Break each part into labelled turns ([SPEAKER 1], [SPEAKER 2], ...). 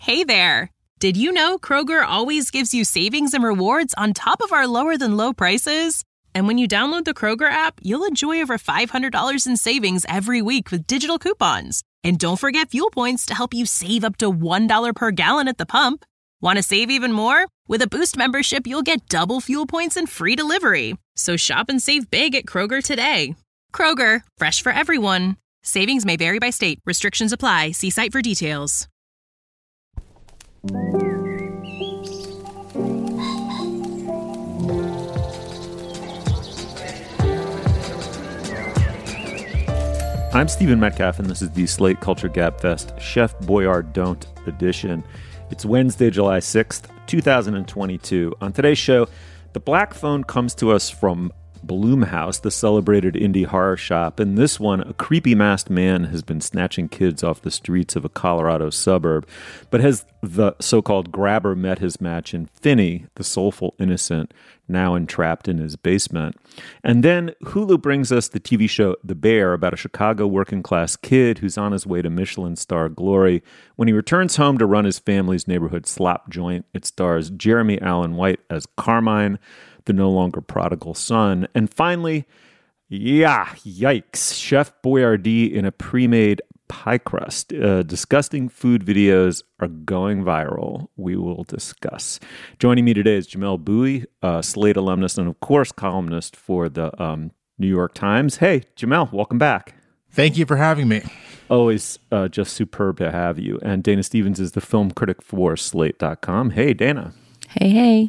[SPEAKER 1] Hey there! Did you know Kroger always gives you savings and rewards on top of our lower-than-low prices? And when you download the Kroger app, you'll enjoy over $500 in savings every week with digital coupons. And don't forget fuel points to help you save up to $1 per gallon at the pump. Want to save even more? With a Boost membership, you'll get double fuel points and free delivery. So shop and save big at Kroger today. Kroger, fresh for everyone. Savings may vary by state. Restrictions apply. See site for details.
[SPEAKER 2] I'm Stephen Metcalf, and this is the Slate Culture Gabfest Chef Boyardee Don't edition. It's Wednesday, July 6th, 2022. On today's show, the Black Phone comes to us from Blumhouse, the celebrated indie horror shop. In this one, a creepy masked man has been snatching kids off the streets of a Colorado suburb. But has the so-called grabber met his match in Finney, the soulful innocent, now entrapped in his basement? And then Hulu brings us the TV show The Bear, about a Chicago working-class kid who's on his way to Michelin star glory. When he returns home to run his family's neighborhood slop joint, it stars Jeremy Allen White as Carmine, the no longer prodigal son. And finally, yikes, Chef Boyardee in a pre-made pie crust. Disgusting food videos are going viral. We will discuss. Joining me today is Jamelle Bouie, Slate alumnus and, of course, columnist for the New York Times. Hey, Jamelle, welcome back.
[SPEAKER 3] Thank you for having me.
[SPEAKER 2] Always just superb to have you. And Dana Stevens is the film critic for Slate.com. Hey, Dana.
[SPEAKER 4] Hey.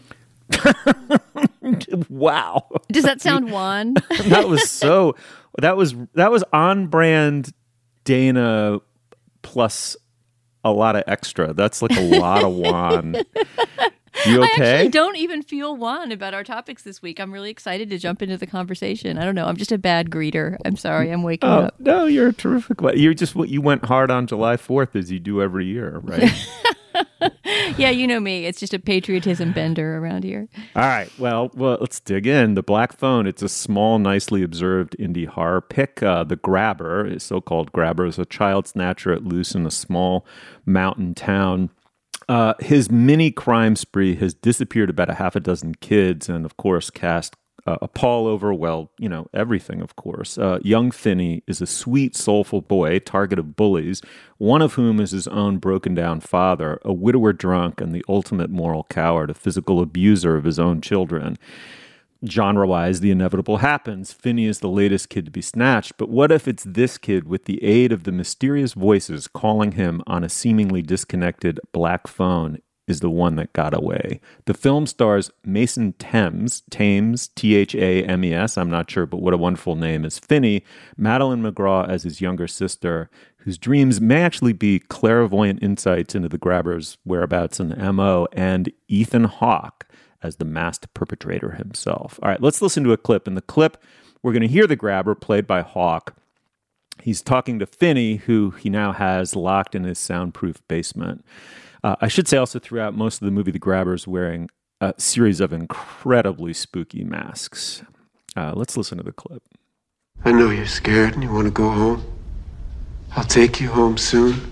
[SPEAKER 2] Wow.
[SPEAKER 4] Does that sound Juan?
[SPEAKER 2] That was on brand Dana plus a lot of extra. That's like a lot of Juan. You okay?
[SPEAKER 4] I actually don't even feel Juan about our topics this week. I'm really excited to jump into the conversation. I don't know. I'm just a bad greeter. I'm sorry. I'm waking up.
[SPEAKER 2] No, you're a terrific one. You went hard on July 4th as you do every year, right?
[SPEAKER 4] Yeah, you know me. It's just a patriotism bender around here.
[SPEAKER 2] All right. Well, let's dig in. The Black Phone, it's a small, nicely observed indie horror pick. The grabber, so-called grabber, is a child snatcher at loose in a small mountain town. His mini crime spree has disappeared about a half a dozen kids and, of course, cast a pall over, everything, of course. Young Finney is a sweet, soulful boy, target of bullies, one of whom is his own broken-down father, a widower drunk and the ultimate moral coward, a physical abuser of his own children. Genre-wise, the inevitable happens. Finney is the latest kid to be snatched, but what if it's this kid with the aid of the mysterious voices calling him on a seemingly disconnected Black Phone is the one that got away? The film stars Mason Thames, Thames, I'm not sure, but what a wonderful name, as Finney, Madeline McGraw as his younger sister, whose dreams may actually be clairvoyant insights into the grabber's whereabouts and MO, and Ethan Hawke as the masked perpetrator himself. All right, let's listen to a clip. In the clip, we're going to hear the grabber, played by Hawke. He's talking to Finney, who he now has locked in his soundproof basement. I should say also throughout most of the movie, the grabber is wearing a series of incredibly spooky masks. Let's listen to the clip.
[SPEAKER 5] I know you're scared and you want to go home. I'll take you home soon.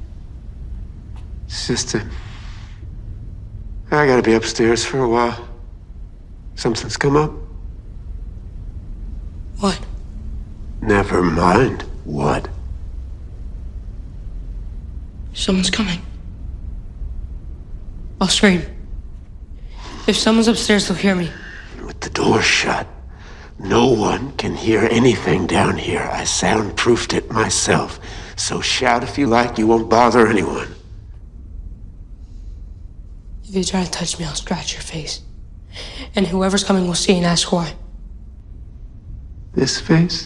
[SPEAKER 5] It's just that I gotta be upstairs for a while. Something's come up.
[SPEAKER 6] What?
[SPEAKER 5] Never mind. What?
[SPEAKER 6] Someone's coming. I'll scream. If someone's upstairs, they'll hear me.
[SPEAKER 5] With the door shut, no one can hear anything down here. I soundproofed it myself. So shout if you like, you won't bother anyone.
[SPEAKER 6] If you try to touch me, I'll scratch your face. And whoever's coming will see and ask why.
[SPEAKER 5] This face?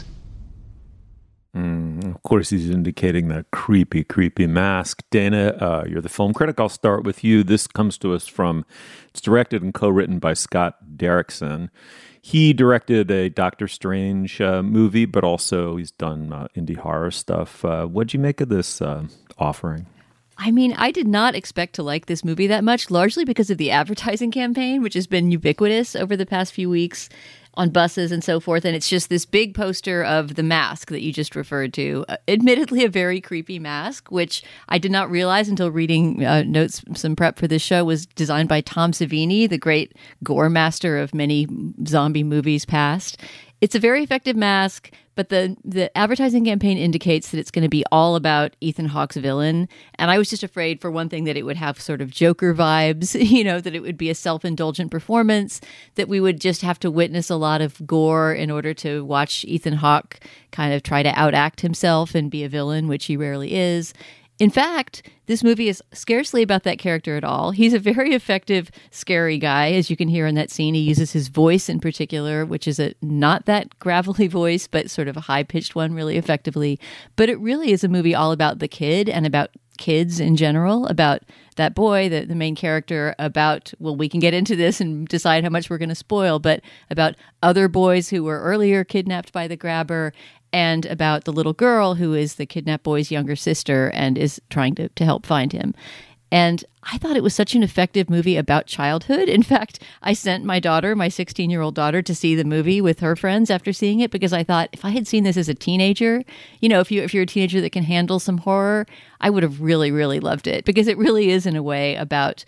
[SPEAKER 2] Of course, he's indicating that creepy mask. Dana, you're the film critic. I'll start with you. This comes to us it's directed and co-written by Scott Derrickson. He directed a Doctor Strange movie, but also he's done indie horror stuff. What'd you make of this offering?
[SPEAKER 4] I mean, I did not expect to like this movie that much, largely because of the advertising campaign, which has been ubiquitous over the past few weeks on buses and so forth. And it's just this big poster of the mask that you just referred to. Admittedly, a very creepy mask, which I did not realize until reading notes, some prep for this show, was designed by Tom Savini, the great gore master of many zombie movies past. It's a very effective mask, but the advertising campaign indicates that it's going to be all about Ethan Hawke's villain. And I was just afraid, for one thing, that it would have sort of Joker vibes, that it would be a self-indulgent performance, that we would just have to witness a lot of gore in order to watch Ethan Hawke kind of try to outact himself and be a villain, which he rarely is. In fact, this movie is scarcely about that character at all. He's a very effective, scary guy, as you can hear in that scene. He uses his voice in particular, which is a not that gravelly voice, but sort of a high-pitched one really effectively. But it really is a movie all about the kid and about kids in general, about that boy, the main character, about, well, we can get into this and decide how much we're going to spoil, but about other boys who were earlier kidnapped by the grabber, and about the little girl who is the kidnapped boy's younger sister and is trying to help find him. And I thought it was such an effective movie about childhood. In fact, I sent my daughter, my 16-year-old daughter, to see the movie with her friends after seeing it, because I thought if I had seen this as a teenager, if you're a teenager that can handle some horror, I would have really, really loved it, because it really is in a way about,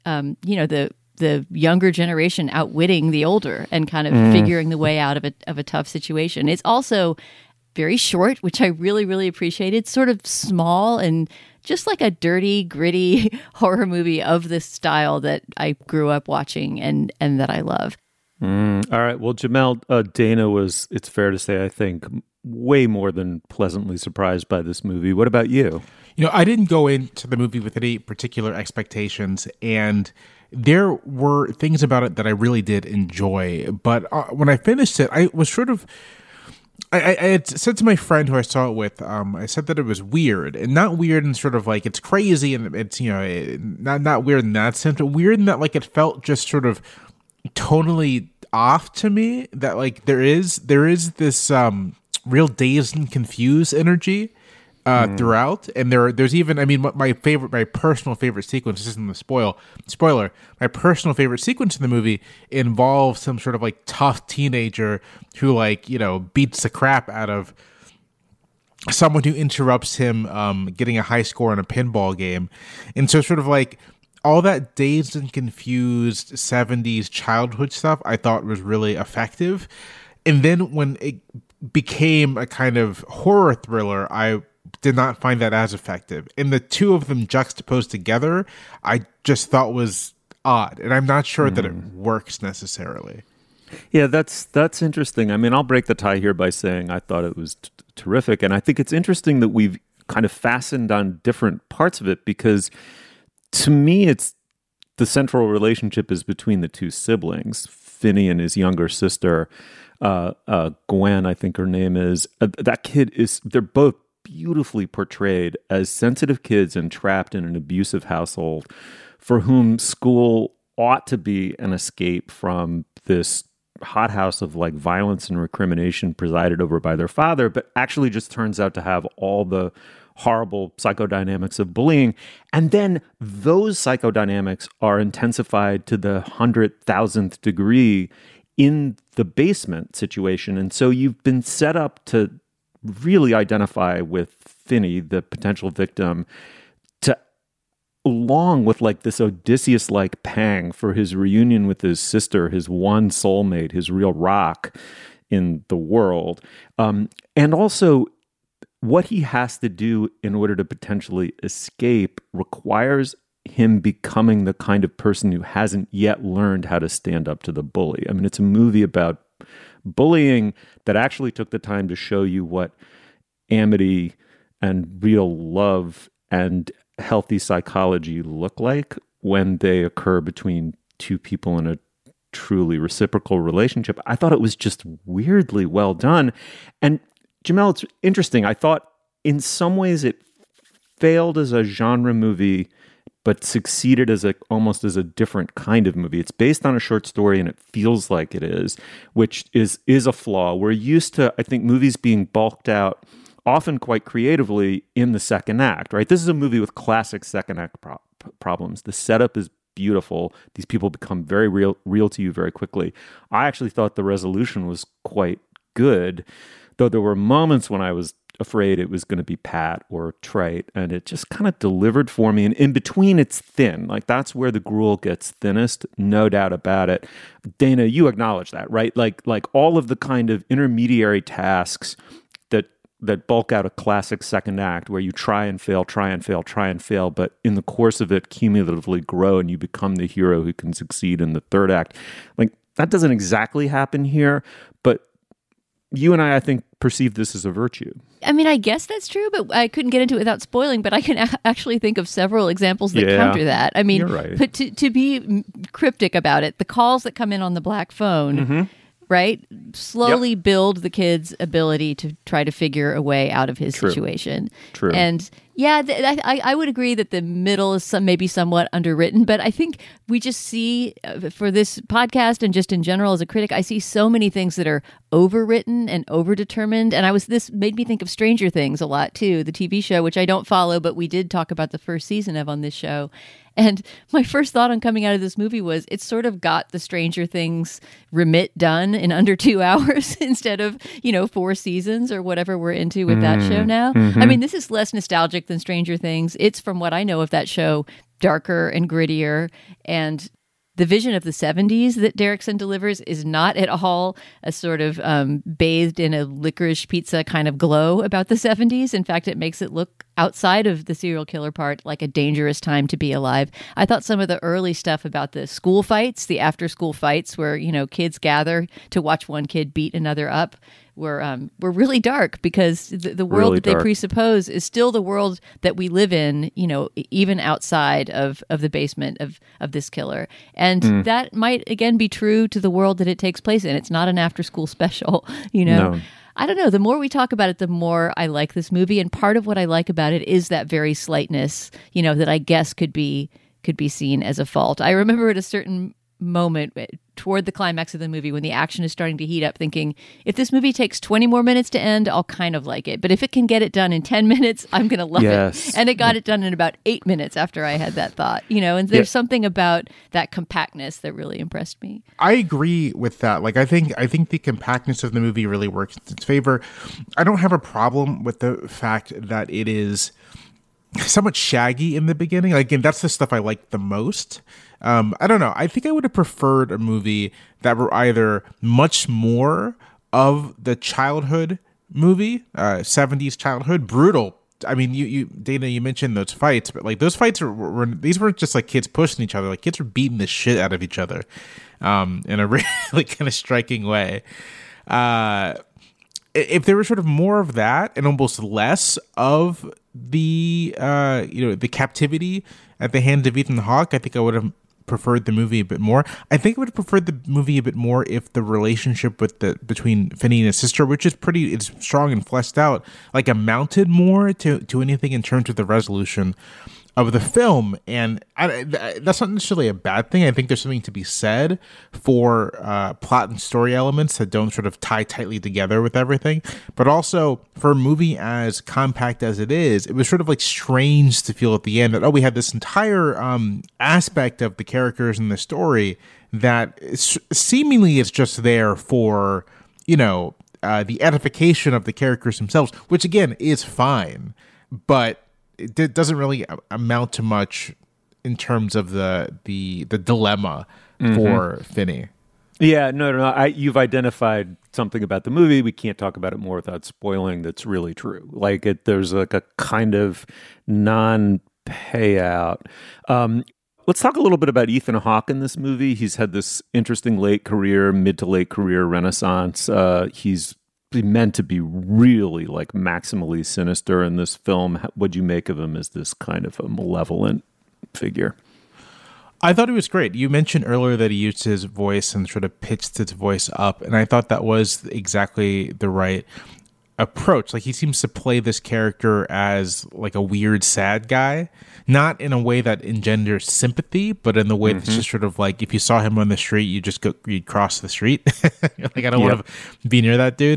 [SPEAKER 4] the younger generation outwitting the older and kind of figuring the way out of a tough situation. It's also very short, which I really, really appreciated. Sort of small and just like a dirty, gritty horror movie of this style that I grew up watching and that I love.
[SPEAKER 2] All right. Well, Jamelle, Dana was, it's fair to say, I think, way more than pleasantly surprised by this movie. What about you?
[SPEAKER 3] I didn't go into the movie with any particular expectations, and there were things about it that I really did enjoy. But when I finished it, I was sort of... I had said to my friend who I saw it with, I said that it was weird, and not weird in sort of like it's crazy and it's, not weird in that sense, but weird in that like it felt just sort of tonally off to me, that like there is this real dazed and confused energy throughout, and there's even, I mean, my personal favorite sequence, this isn't the spoiler, my personal favorite sequence in the movie involves some sort of like tough teenager who beats the crap out of someone who interrupts him getting a high score in a pinball game. And so sort of like all that dazed and confused 70s childhood stuff I thought was really effective. And then when it became a kind of horror thriller, I did not find that as effective. And the two of them juxtaposed together, I just thought was odd. And I'm not sure that it works necessarily.
[SPEAKER 2] Yeah, that's interesting. I mean, I'll break the tie here by saying I thought it was terrific. And I think it's interesting that we've kind of fastened on different parts of it, because to me, it's the central relationship is between the two siblings, Finney and his younger sister, Gwen, I think her name is. That kid they're both beautifully portrayed as sensitive kids and trapped in an abusive household for whom school ought to be an escape from this hothouse of like violence and recrimination presided over by their father, but actually just turns out to have all the horrible psychodynamics of bullying. And then those psychodynamics are intensified to the 100,000th degree in the basement situation. And so you've been set up to really identify with Finney, the potential victim, to along with like this Odysseus-like pang for his reunion with his sister, his one soulmate, his real rock in the world. And also what he has to do in order to potentially escape requires him becoming the kind of person who hasn't yet learned how to stand up to the bully. I mean, it's a movie about bullying that actually took the time to show you what amity and real love and healthy psychology look like when they occur between two people in a truly reciprocal relationship. I thought it was just weirdly well done. And Jamelle, it's interesting. I thought in some ways it failed as a genre movie, but succeeded as almost as a different kind of movie. It's based on a short story, and it feels like it is, which is a flaw. We're used to, I think, movies being bulked out often quite creatively in the second act, right? This is a movie with classic second act problems. The setup is beautiful. These people become very real to you very quickly. I actually thought the resolution was quite good, though there were moments when I was afraid it was going to be pat or trite, and it just kind of delivered for me. And in between, it's thin. Like, that's where the gruel gets thinnest, no doubt about it. Dana, you acknowledge that, right? Like all of the kind of intermediary tasks that bulk out a classic second act, where you try and fail, but in the course of it cumulatively grow and you become the hero who can succeed in the third act. Like, that doesn't exactly happen here, but you and I think, perceive this as a virtue.
[SPEAKER 4] I mean, I guess that's true, but I couldn't get into it without spoiling, but I can actually think of several examples that counter that. I mean,
[SPEAKER 2] you're right.
[SPEAKER 4] But to be cryptic about it, the calls that come in on the black phone, right, slowly build the kid's ability to try to figure a way out of his situation.
[SPEAKER 2] True.
[SPEAKER 4] And yeah, I would agree that the middle is maybe somewhat underwritten, but I think we just see, for this podcast and just in general as a critic, I see so many things that are overwritten and overdetermined. And this made me think of Stranger Things a lot too, the TV show, which I don't follow, but we did talk about the first season of on this show. And my first thought on coming out of this movie was it's sort of got the Stranger Things remit done in under 2 hours instead of, 4 seasons or whatever we're into with that show now. I mean, this is less nostalgic than Stranger Things. It's, from what I know of that show, darker and grittier, and the vision of the 70s that Derrickson delivers is not at all a sort of bathed in a licorice pizza kind of glow about the 70s. In fact, it makes it look, outside of the serial killer part, like a dangerous time to be alive. I thought some of the early stuff about the school fights, the after-school fights where, kids gather to watch one kid beat another up, were really dark, because the world really that they presuppose is still the world that we live in, even outside of the basement of this killer. And that might, again, be true to the world that it takes place in. It's not an after-school special, No. I don't know. The more we talk about it, the more I like this movie. And part of what I like about it is that very slightness, that I guess could be seen as a fault. I remember at a certain moment toward the climax of the movie when the action is starting to heat up, thinking, if this movie takes 20 more minutes to end, I'll kind of like it. But if it can get it done in 10 minutes, I'm going to love it. And it got it done in about 8 minutes after I had that thought, and there's something about that compactness that really impressed me.
[SPEAKER 3] I agree with that. Like, I think the compactness of the movie really works in its favor. I don't have a problem with the fact that it is somewhat shaggy in the beginning. Again, that's the stuff I like the most. I don't know. I think I would have preferred a movie that were either much more of the childhood movie, 70s childhood, brutal. I mean, you Dana, you mentioned those fights, but like those fights these weren't just like kids pushing each other. Like, kids were beating the shit out of each other, in a really kind of striking way. If there was sort of more of that and almost less of the the captivity at the hands of Ethan Hawke, I think I would have preferred the movie a bit more. I think I would have preferred the movie a bit more if the relationship between Finney and his sister, which is it's strong and fleshed out, like amounted more to anything in terms of the resolution of the film. And that's not necessarily a bad thing. I think there's something to be said for plot and story elements that don't sort of tie tightly together with everything. But also, for a movie as compact as it is, it was sort of like strange to feel at the end that, we had this entire aspect of the characters in the story that seemingly is just there for, the edification of the characters themselves, which again is fine. But it doesn't really amount to much in terms of the dilemma for Finney.
[SPEAKER 2] Yeah, no. You've identified something about the movie. We can't talk about it more without spoiling. That's really true. Like, there's like a kind of non-payout. Let's talk a little bit about Ethan Hawke in this movie. He's had this interesting mid to late career renaissance. He's meant to be really like maximally sinister in this film. What'd you make of him as this kind of a malevolent figure?
[SPEAKER 3] I thought he was great. You mentioned earlier that he used his voice and sort of pitched his voice up, and I thought that was exactly the right approach. Like, he seems to play this character as like a weird sad guy, not in a way that engenders sympathy, but in the way that's just sort of like, if you saw him on the street, you'd cross the street. Like, I don't want to be near that dude.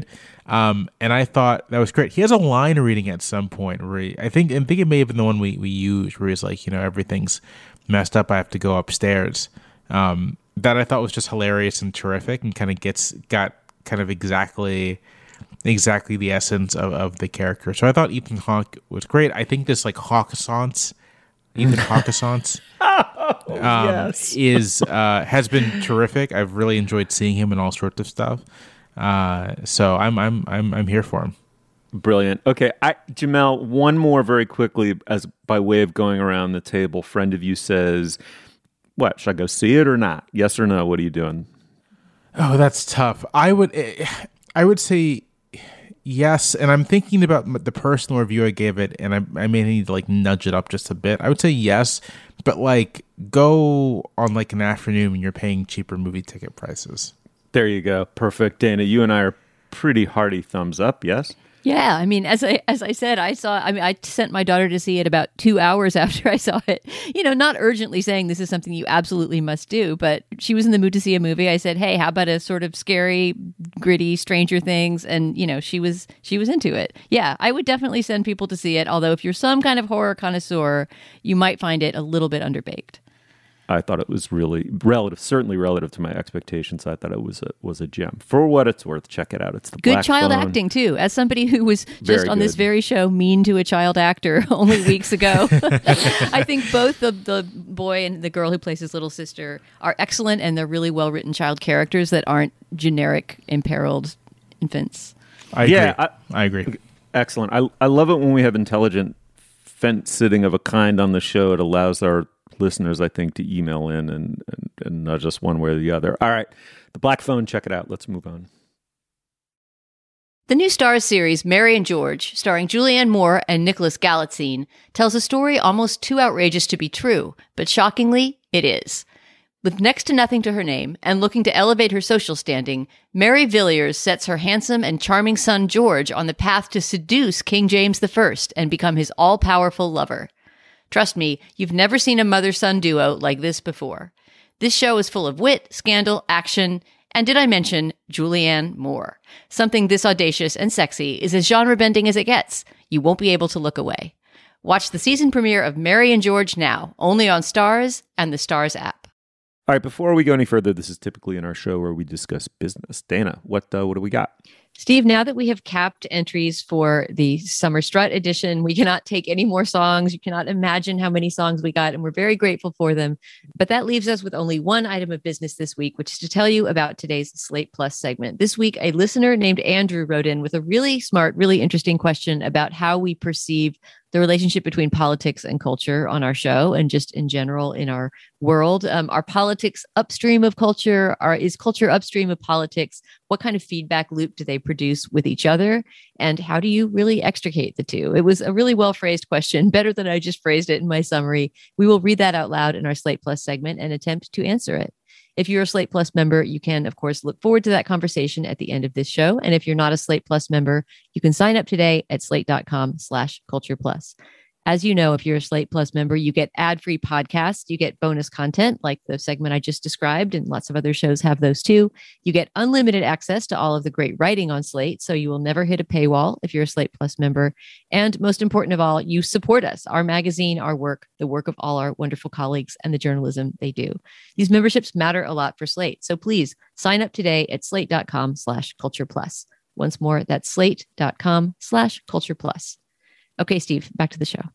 [SPEAKER 3] And I thought that was great. He has a line reading at some point where I think it may have been the one we used where he's like, everything's messed up. I have to go upstairs. That I thought was just hilarious and terrific, and kind of got kind of exactly the essence of the character. So I thought Ethan Hawke was great. I think this like Ethan Hawke-assance has been terrific. I've really enjoyed seeing him in all sorts of stuff. So I'm here for him.
[SPEAKER 2] Brilliant. Okay, Jamel, one more very quickly as by way of going around the table. Friend of you says, what, should I go see it or not? Yes or no? What are you doing?
[SPEAKER 3] Oh, that's tough. I would say yes, and I'm thinking about the personal review I gave it, and I may need to like nudge it up just a bit. I would say yes, but like go on like an afternoon when you're paying cheaper movie ticket prices.
[SPEAKER 2] There you go. Perfect. Dana, you and I are pretty hearty thumbs up, yes?
[SPEAKER 4] Yeah, I mean, as I said, I sent my daughter to see it about 2 hours after I saw it. Not urgently saying this is something you absolutely must do, but she was in the mood to see a movie. I said, hey, how about a sort of scary, gritty Stranger Things? And, she was into it. Yeah, I would definitely send people to see it, although if you're some kind of horror connoisseur, you might find it a little bit underbaked.
[SPEAKER 2] I thought it was really certainly relative to my expectations. I thought it was a gem. For what it's worth, check it out. It's the
[SPEAKER 4] good
[SPEAKER 2] Black
[SPEAKER 4] child
[SPEAKER 2] Phone.
[SPEAKER 4] acting too. As somebody who was just on this very show mean to a child actor only weeks ago, I think both the boy and the girl who plays his little sister are excellent, and they're really well written child characters that aren't generic imperiled infants.
[SPEAKER 3] I agree.
[SPEAKER 2] Excellent. I love it when we have intelligent fence sitting of a kind on the show. It allows our listeners, I think, to email in and nudge us one way or the other. All right. The Black Phone, check it out. Let's move on.
[SPEAKER 4] The new Starz series, Mary and George, starring Julianne Moore and Nicholas Galitzine, tells a story almost too outrageous to be true, but shockingly, it is. With next to nothing to her name and looking to elevate her social standing, Mary Villiers sets her handsome and charming son George on the path to seduce King James I and become his all-powerful lover. Trust me, you've never seen a mother-son duo like this before. This show is full of wit, scandal, action, and did I mention Julianne Moore? Something this audacious and sexy is as genre-bending as it gets. You won't be able to look away. Watch the season premiere of Mary and George now, only on Starz and the Starz app.
[SPEAKER 2] All right, before we go any further, this is typically in our show where we discuss business. Dana, what do we got?
[SPEAKER 4] Steve, now that we have capped entries for the Summer Strut edition, we cannot take any more songs. You cannot imagine how many songs we got, and we're very grateful for them. But that leaves us with only one item of business this week, which is to tell you about today's Slate Plus segment. This week, a listener named Andrew wrote in with a really smart, really interesting question about how we perceive the relationship between politics and culture on our show and just in general in our world. Are politics upstream of culture? Is culture upstream of politics? What kind of feedback loop do they produce with each other? And how do you really extricate the two? It was a really well-phrased question, better than I just phrased it in my summary. We will read that out loud in our Slate Plus segment and attempt to answer it. If you're a Slate Plus member, you can, of course, look forward to that conversation at the end of this show. And if you're not a Slate Plus member, you can sign up today at slate.com/cultureplus. As you know, if you're a Slate Plus member, you get ad-free podcasts, you get bonus content like the segment I just described, and lots of other shows have those too. You get unlimited access to all of the great writing on Slate, so you will never hit a paywall if you're a Slate Plus member. And most important of all, you support us, our magazine, our work, the work of all our wonderful colleagues, and the journalism they do. These memberships matter a lot for Slate, so please sign up today at slate.com/cultureplus. Once more, that's slate.com/cultureplus. Okay, Steve, back to the show.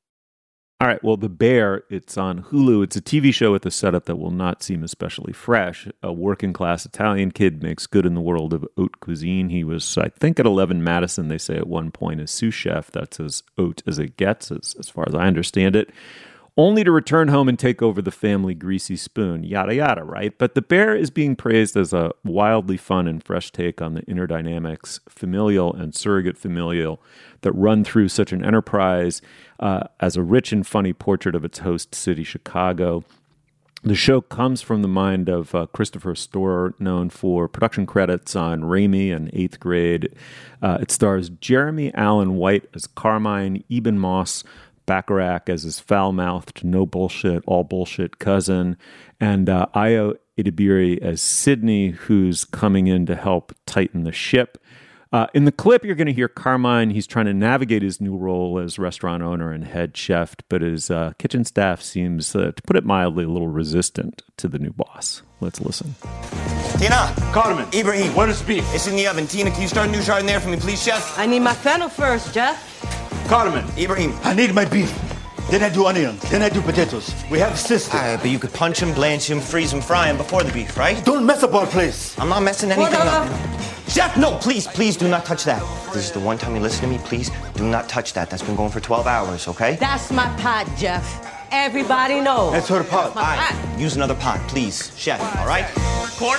[SPEAKER 2] All right. Well, The Bear, it's on Hulu. It's a TV show with a setup that will not seem especially fresh. A working-class Italian kid makes good in the world of haute cuisine. He was, I think, at 11 Madison, they say at one point, a sous chef. That's as haute as it gets, as far as I understand it. Only to return home and take over the family greasy spoon. Yada, yada, right? But The Bear is being praised as a wildly fun and fresh take on the inner dynamics, familial and surrogate familial, that run through such an enterprise as a rich and funny portrait of its host city, Chicago. The show comes from the mind of Christopher Storer, known for production credits on Raimi and Eighth Grade. It stars Jeremy Allen White as Carmine, Eben Moss, Bacharach as his foul-mouthed, no bullshit, all bullshit cousin, and Ayo Edebiri as Sydney, who's coming in to help tighten the ship. In the clip, you're going to hear Carmine. He's trying to navigate his new role as restaurant owner and head chef, but his kitchen staff seems, to put it mildly, a little resistant to the new boss. Let's listen.
[SPEAKER 7] Tina!
[SPEAKER 8] Carmen!
[SPEAKER 7] Ibrahim!
[SPEAKER 8] Where's the beef?
[SPEAKER 7] It's in the oven. Tina, can you start a new jardiniere for me, please, chef?
[SPEAKER 9] I need my fennel first, Jeff.
[SPEAKER 8] Carmen!
[SPEAKER 7] Ibrahim!
[SPEAKER 8] I need my beef. Then I do onions. Then I do potatoes. We have a system.
[SPEAKER 7] But you could punch him, blanch him, freeze him, fry him before the beef, right?
[SPEAKER 8] Don't mess up our place.
[SPEAKER 7] I'm not messing anything up. Chef, no, please do not touch that. This is the one time you listen to me, please do not touch that. That's been going for 12 hours, okay?
[SPEAKER 9] That's my pot, Jeff. Everybody knows.
[SPEAKER 8] That's her pot.
[SPEAKER 7] All right, use another pot, please, chef, all right? Corner!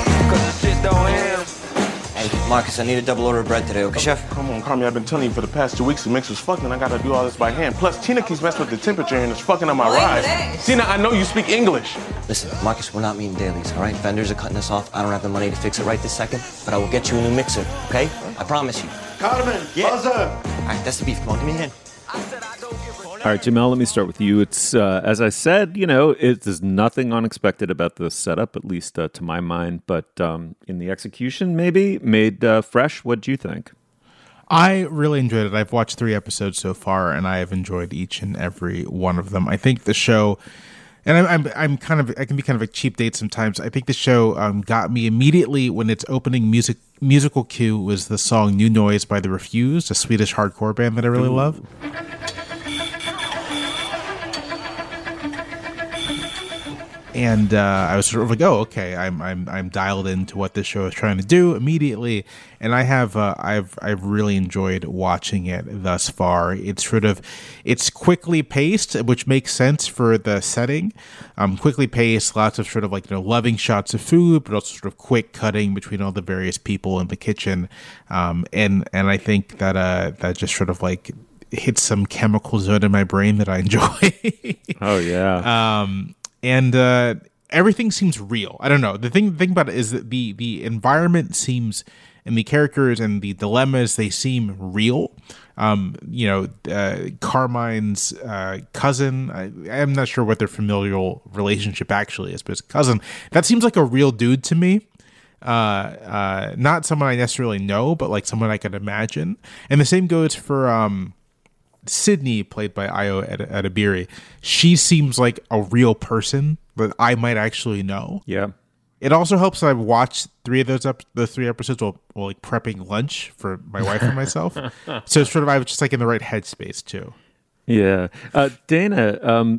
[SPEAKER 7] Hey, Marcus, I need a double order of bread today, okay, chef?
[SPEAKER 10] Come on, Carmi, I've been telling you for the past 2 weeks the mixer's fucking. I gotta do all this by hand. Plus, Tina keeps messing with the temperature and it's fucking on my rice. Tina, I know you speak English.
[SPEAKER 7] Listen, Marcus, we're not meeting dailies, all right? Vendors are cutting us off. I don't have the money to fix it right this second, but I will get you a new mixer, okay? I promise you.
[SPEAKER 8] Carmen, buzzer!
[SPEAKER 7] All right, that's the beef. Come on, give me a hand.
[SPEAKER 2] All right, Jamel, let me start with you. It's, as I said, there's nothing unexpected about the setup, at least to my mind. But in the execution, maybe, made fresh. What do you think?
[SPEAKER 3] I really enjoyed it. I've watched 3 episodes so far, and I have enjoyed each and every one of them. I think the show, and I can be kind of a cheap date sometimes. I think the show got me immediately when its opening musical cue was the song "New Noise" by The Refused, a Swedish hardcore band that I really love. And I was sort of like, oh, okay, I'm dialed into what this show is trying to do immediately, and I've really enjoyed watching it thus far. It's quickly paced, which makes sense for the setting. Quickly paced, lots of sort of like loving shots of food, but also sort of quick cutting between all the various people in the kitchen, and I think that that just sort of like hits some chemical zone in my brain that I enjoy.
[SPEAKER 2] Oh yeah.
[SPEAKER 3] And everything seems real. I don't know. The thing about it is that the environment seems, and the characters and the dilemmas, they seem real. Carmine's cousin, I'm not sure what their familial relationship actually is, but his cousin, that seems like a real dude to me. Not someone I necessarily know, but like someone I could imagine. And the same goes for Sydney, played by Ayo Edebiri. She seems like a real person that I might actually know.
[SPEAKER 2] Yeah.
[SPEAKER 3] It also helps that I've watched 3 of the 3 episodes while like prepping lunch for my wife and myself. So sort of I was just like in the right headspace too.
[SPEAKER 2] Yeah. Dana,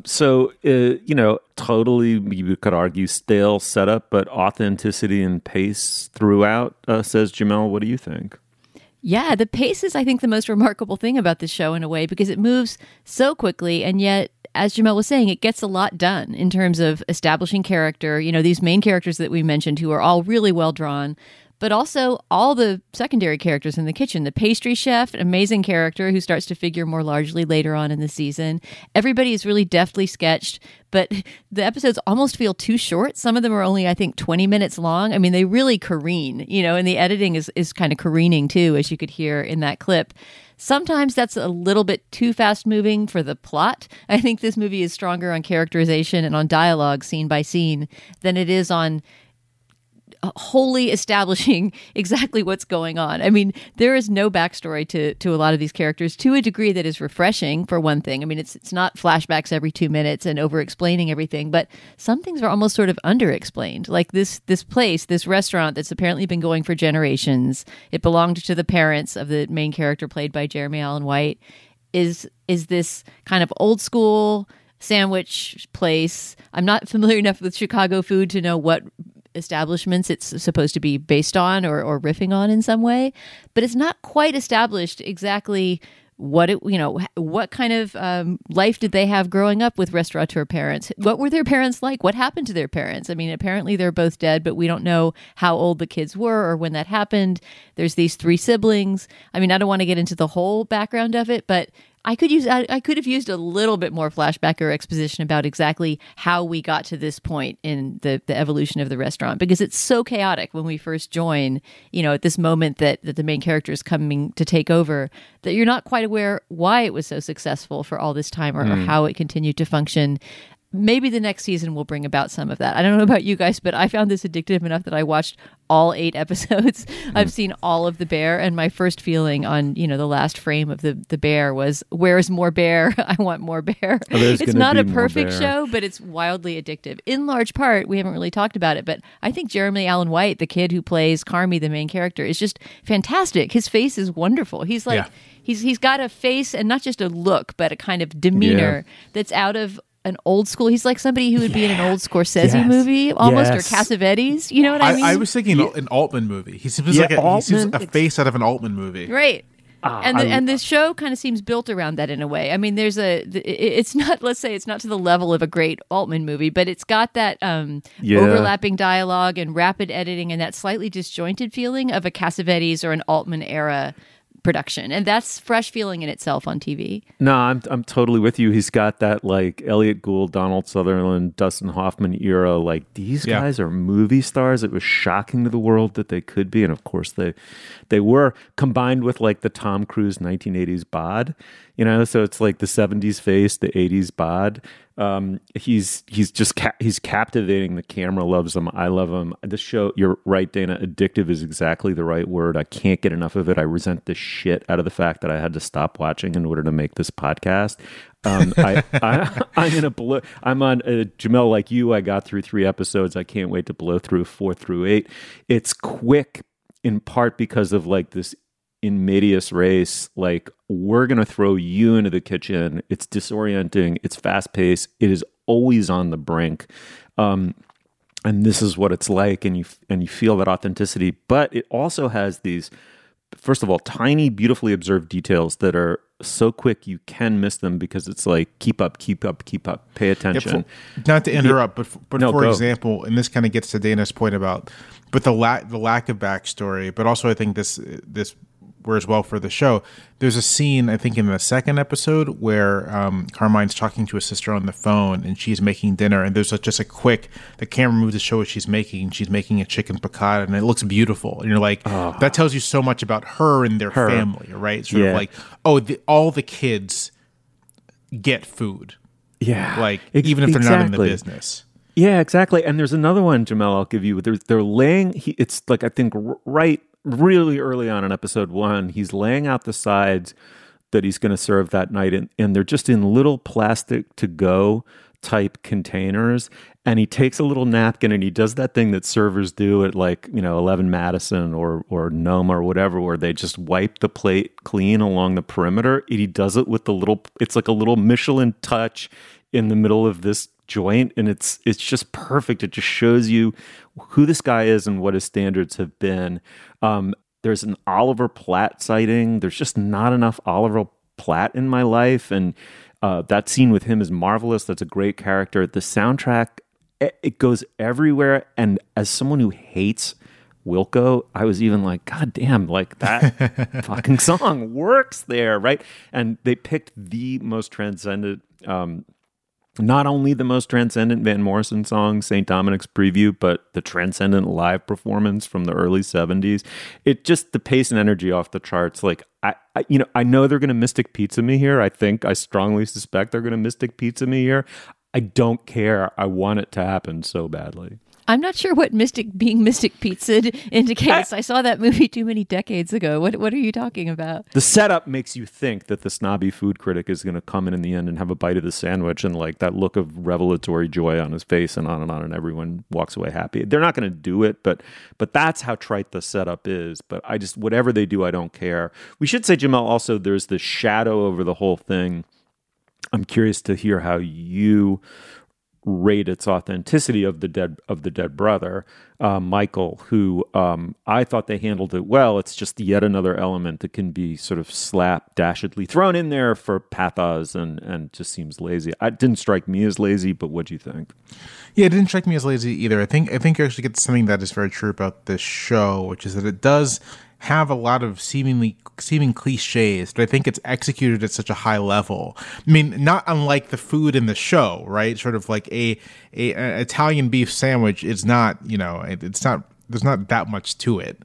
[SPEAKER 2] totally, you could argue stale setup, but authenticity and pace throughout, says Jamel. What do you think?
[SPEAKER 4] Yeah, the pace is, I think, the most remarkable thing about this show in a way, because it moves so quickly, and yet, as Jamel was saying, it gets a lot done in terms of establishing character. These main characters that we mentioned who are all really well drawn, but also all the secondary characters in the kitchen. The pastry chef, an amazing character who starts to figure more largely later on in the season. Everybody is really deftly sketched, but the episodes almost feel too short. Some of them are only, I think, 20 minutes long. I mean, they really careen, and the editing is kind of careening too, as you could hear in that clip. Sometimes that's a little bit too fast moving for the plot. I think this movie is stronger on characterization and on dialogue scene by scene than it is on wholly establishing exactly what's going on. I mean, there is no backstory to a lot of these characters to a degree that is refreshing, for one thing. I mean, it's not flashbacks every 2 minutes and over-explaining everything, but some things are almost sort of under-explained. Like this place, this restaurant that's apparently been going for generations. It belonged to the parents of the main character played by Jeremy Allen White. Is this kind of old school sandwich place? I'm not familiar enough with Chicago food to know what establishments it's supposed to be based on or riffing on in some way, but it's not quite established exactly what kind of life did they have growing up with restaurateur parents? What were their parents like? What happened to their parents? I mean, apparently they're both dead, but we don't know how old the kids were or when that happened. There's these 3 siblings. I mean, I don't want to get into the whole background of it, but I could have used a little bit more flashback or exposition about exactly how we got to this point in the evolution of the restaurant, because it's so chaotic when we first join, at this moment that the main character is coming to take over, that you're not quite aware why it was so successful for all this time or how it continued to function. maybe the next season will bring about some of that. I don't know about you guys, but I found this addictive enough that I watched all 8 episodes. I've seen all of The Bear, and my first feeling on, the last frame of the Bear was, where's more bear? I want more bear. It's not a perfect show, but it's wildly addictive. In large part, we haven't really talked about it, but I think Jeremy Allen White, the kid who plays Carmy, the main character, is just fantastic. His face is wonderful. He's like, he's got a face and not just a look, but a kind of demeanor that's out of an old school. He's like somebody who would be in an old Scorsese movie almost, or Cassavetes. You know what I mean?
[SPEAKER 3] I was thinking an Altman movie. He seems like a face out of an Altman movie.
[SPEAKER 4] Right. And the show kind of seems built around that in a way. I mean, it's not, let's say it's not to the level of a great Altman movie, but it's got that overlapping dialogue and rapid editing and that slightly disjointed feeling of a Cassavetes or an Altman era production, and that's fresh feeling in itself on TV.
[SPEAKER 2] No, I'm totally with you. He's got that like Elliot Gould, Donald Sutherland, Dustin Hoffman era. Like these guys are movie stars. It was shocking to the world that they could be, and of course they were, combined with like the Tom Cruise 1980s bod. So it's like the 70s face, the 80s bod. He's captivating. The camera loves him. I love him. This show, you're right, Dana. Addictive is exactly the right word. I can't get enough of it. I resent the shit out of the fact that I had to stop watching in order to make this podcast. I'm on Jamel, like you. I got through 3 episodes. I can't wait to blow through 4 through 8. It's quick in part because of like this in medias res, like we're going to throw you into the kitchen. It's disorienting. It's fast paced. It is always on the brink. And this is what it's like. And you feel that authenticity, but it also has these, first of all, tiny, beautifully observed details that are so quick you can miss them because it's like, keep up, pay attention.
[SPEAKER 3] Not to interrupt, but for example, and this kind of gets to Dana's point about, but the lack of backstory, but also I think this works well for the show. There's a scene, I think in the 2nd episode, where Carmine's talking to his sister on the phone and she's making dinner, and there's just a quick, the camera moves to show what she's making. She's making a chicken piccata and it looks beautiful. And you're like, that tells you so much about her and their family, right? Sort of like, all the kids get food.
[SPEAKER 2] Yeah.
[SPEAKER 3] Like, even if they're not in the business.
[SPEAKER 2] Yeah, exactly. And there's another one, Jamel, I'll give you. They're laying, it's like, I think really early on in episode 1, he's laying out the sides that he's going to serve that night, and they're just in little plastic to-go type containers, and he takes a little napkin and he does that thing that servers do at 11 Madison or Nome or whatever, where they just wipe the plate clean along the perimeter. He does it with it's like a little Michelin touch in the middle of this joint, and it's just perfect. It just shows you who this guy is and what his standards have been. There's an Oliver Platt sighting. There's just not enough Oliver Platt in my life, and that scene with him is marvelous. That's a great character. The soundtrack, it goes everywhere, and as someone who hates Wilco, I was even like, God damn, like that fucking song works there, right? And they picked the most transcendent, not only the most transcendent Van Morrison song, St. Dominic's Preview, but the transcendent live performance from the early 70s. It just, the pace and energy off the charts. Like, I know they're going to Mystic Pizza me here. I strongly suspect they're going to Mystic Pizza me here. I don't care. I want it to happen so badly.
[SPEAKER 4] I'm not sure what being Mystic Pizza indicates. I saw that movie too many decades ago. What are you talking about?
[SPEAKER 2] The setup makes you think that the snobby food critic is going to come in the end and have a bite of the sandwich and like that look of revelatory joy on his face and on, and everyone walks away happy. They're not going to do it, but that's how trite the setup is. But whatever they do, I don't care. We should say, Jamel, also there's the shadow over the whole thing. I'm curious to hear how you rate its authenticity of the dead brother, Michael, who I thought they handled it well. It's just yet another element that can be sort of slapdashedly thrown in there for pathos and just seems lazy. It didn't strike me as lazy, but what do you think?
[SPEAKER 3] Yeah, it didn't strike me as lazy either. I think you actually get something that is very true about this show, which is that it does have a lot of seeming cliches, but I think it's executed at such a high level. I mean, not unlike the food in the show, right? Sort of like an Italian beef sandwich is not, it's not, there's not that much to it.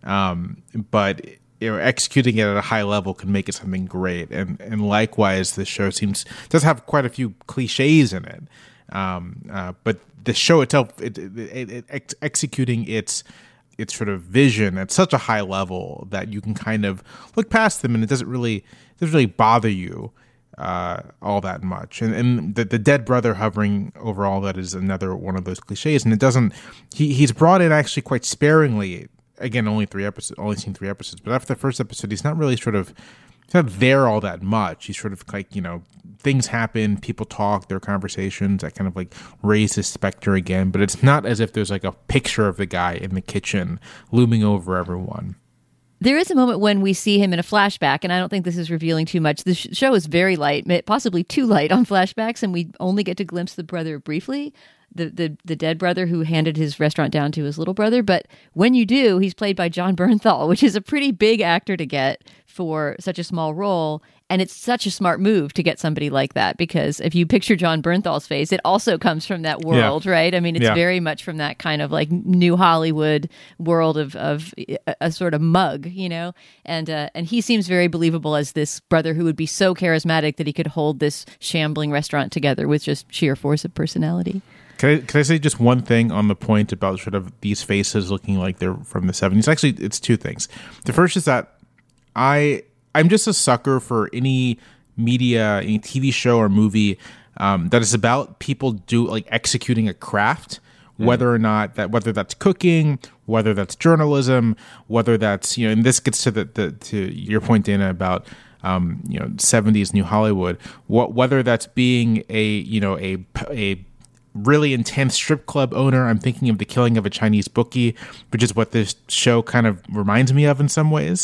[SPEAKER 3] But executing it at a high level can make it something great. And likewise, this show does have quite a few cliches in it. But the show itself, it executing its sort of vision at such a high level that you can kind of look past them, and it doesn't really bother you all that much. And the dead brother hovering over all that is another one of those cliches, and it doesn't. He's brought in actually quite sparingly. Again, only seen 3 episodes, but after the first episode, he's not really he's not there all that much. He's sort of like, things happen, people talk, there are conversations that kind of like raise his specter again, but it's not as if there's like a picture of the guy in the kitchen looming over everyone.
[SPEAKER 4] There is a moment when we see him in a flashback, and I don't think this is revealing too much. The show is very light, possibly too light on flashbacks, and we only get to glimpse the brother briefly, the dead brother who handed his restaurant down to his little brother. But when you do, he's played by Jon Bernthal, which is a pretty big actor to get for such a small role. And it's such a smart move to get somebody like that, because if you picture Jon Bernthal's face, it also comes from that world, right? I mean, it's very much from that kind of like new Hollywood world of a sort of mug, and he seems very believable as this brother who would be so charismatic that he could hold this shambling restaurant together with just sheer force of personality.
[SPEAKER 3] Can I say just one thing on the point about sort of these faces looking like they're from the 70s? Actually, it's 2 things. The first is that I'm just a sucker for any media, any TV show or movie that is about people executing a craft, whether that's cooking, whether that's journalism, whether that's, and this gets to to your point, Dana, about 70s New Hollywood, whether that's being a really intense strip club owner. I'm thinking of The Killing of a Chinese Bookie, which is what this show kind of reminds me of in some ways.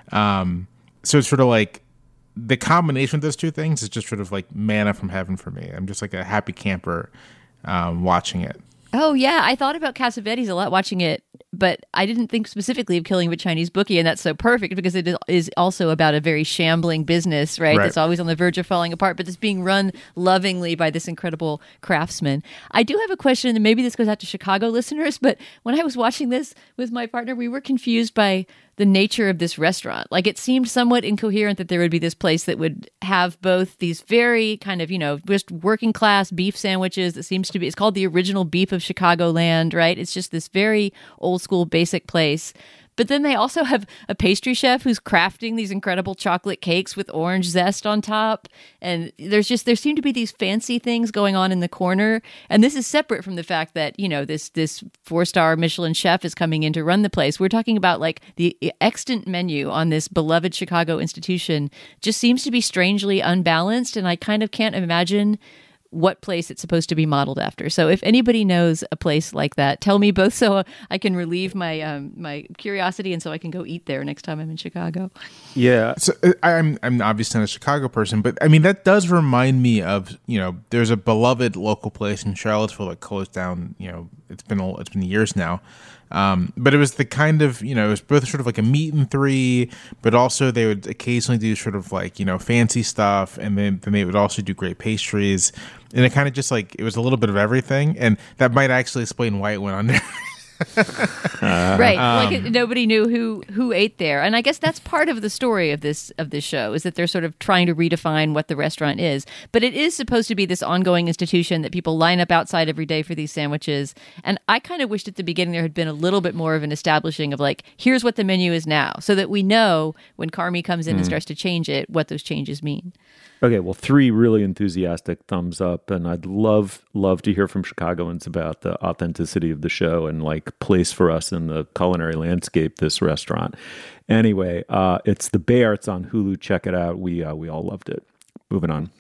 [SPEAKER 3] So it's sort of like the combination of those 2 things is just sort of like manna from heaven for me. I'm just like a happy camper watching it.
[SPEAKER 4] Oh, yeah. I thought about Cassavetes a lot watching it, but I didn't think specifically of Killing of a Chinese Bookie, and that's so perfect because it is also about a very shambling business, right? That's always on the verge of falling apart, but it's being run lovingly by this incredible craftsman. I do have a question, and maybe this goes out to Chicago listeners, but when I was watching this with my partner, we were confused by the nature of this restaurant. Like, it seemed somewhat incoherent that there would be this place that would have both these very kind of, just working class beef sandwiches that seems to be, it's called the original beef of Chicagoland, right? It's just this very old school basic place. But then they also have a pastry chef who's crafting these incredible chocolate cakes with orange zest on top. And there seem to be these fancy things going on in the corner. And this is separate from the fact that, this 4-star Michelin chef is coming in to run the place. We're talking about like the extant menu on this beloved Chicago institution just seems to be strangely unbalanced. And I kind of can't imagine what place it's supposed to be modeled after. So if anybody knows a place like that, tell me, both so I can relieve my my curiosity and so I can go eat there next time I'm in Chicago.
[SPEAKER 3] Yeah. So I'm obviously not a Chicago person, but I mean, that does remind me of, there's a beloved local place in Charlottesville that closed down, it's been years now. But it was the kind of, it was both sort of like a meat and 3, but also they would occasionally do sort of like, fancy stuff. And then they would also do great pastries. And it kind of just like, it was a little bit of everything. And that might actually explain why it went under.
[SPEAKER 4] Right. Like nobody knew who ate there. And I guess that's part of the story of this show, is that they're sort of trying to redefine what the restaurant is. But it is supposed to be this ongoing institution that people line up outside every day for these sandwiches. And I kind of wished at the beginning there had been a little bit more of an establishing of like, here's what the menu is now, so that we know when Carmy comes in and starts to change it, what those changes mean.
[SPEAKER 2] Okay, well, 3 really enthusiastic thumbs up, and I'd love to hear from Chicagoans about the authenticity of the show and like place for us in the culinary landscape this restaurant. Anyway, it's The Bear. It's on Hulu. Check it out. We all loved it. Moving on.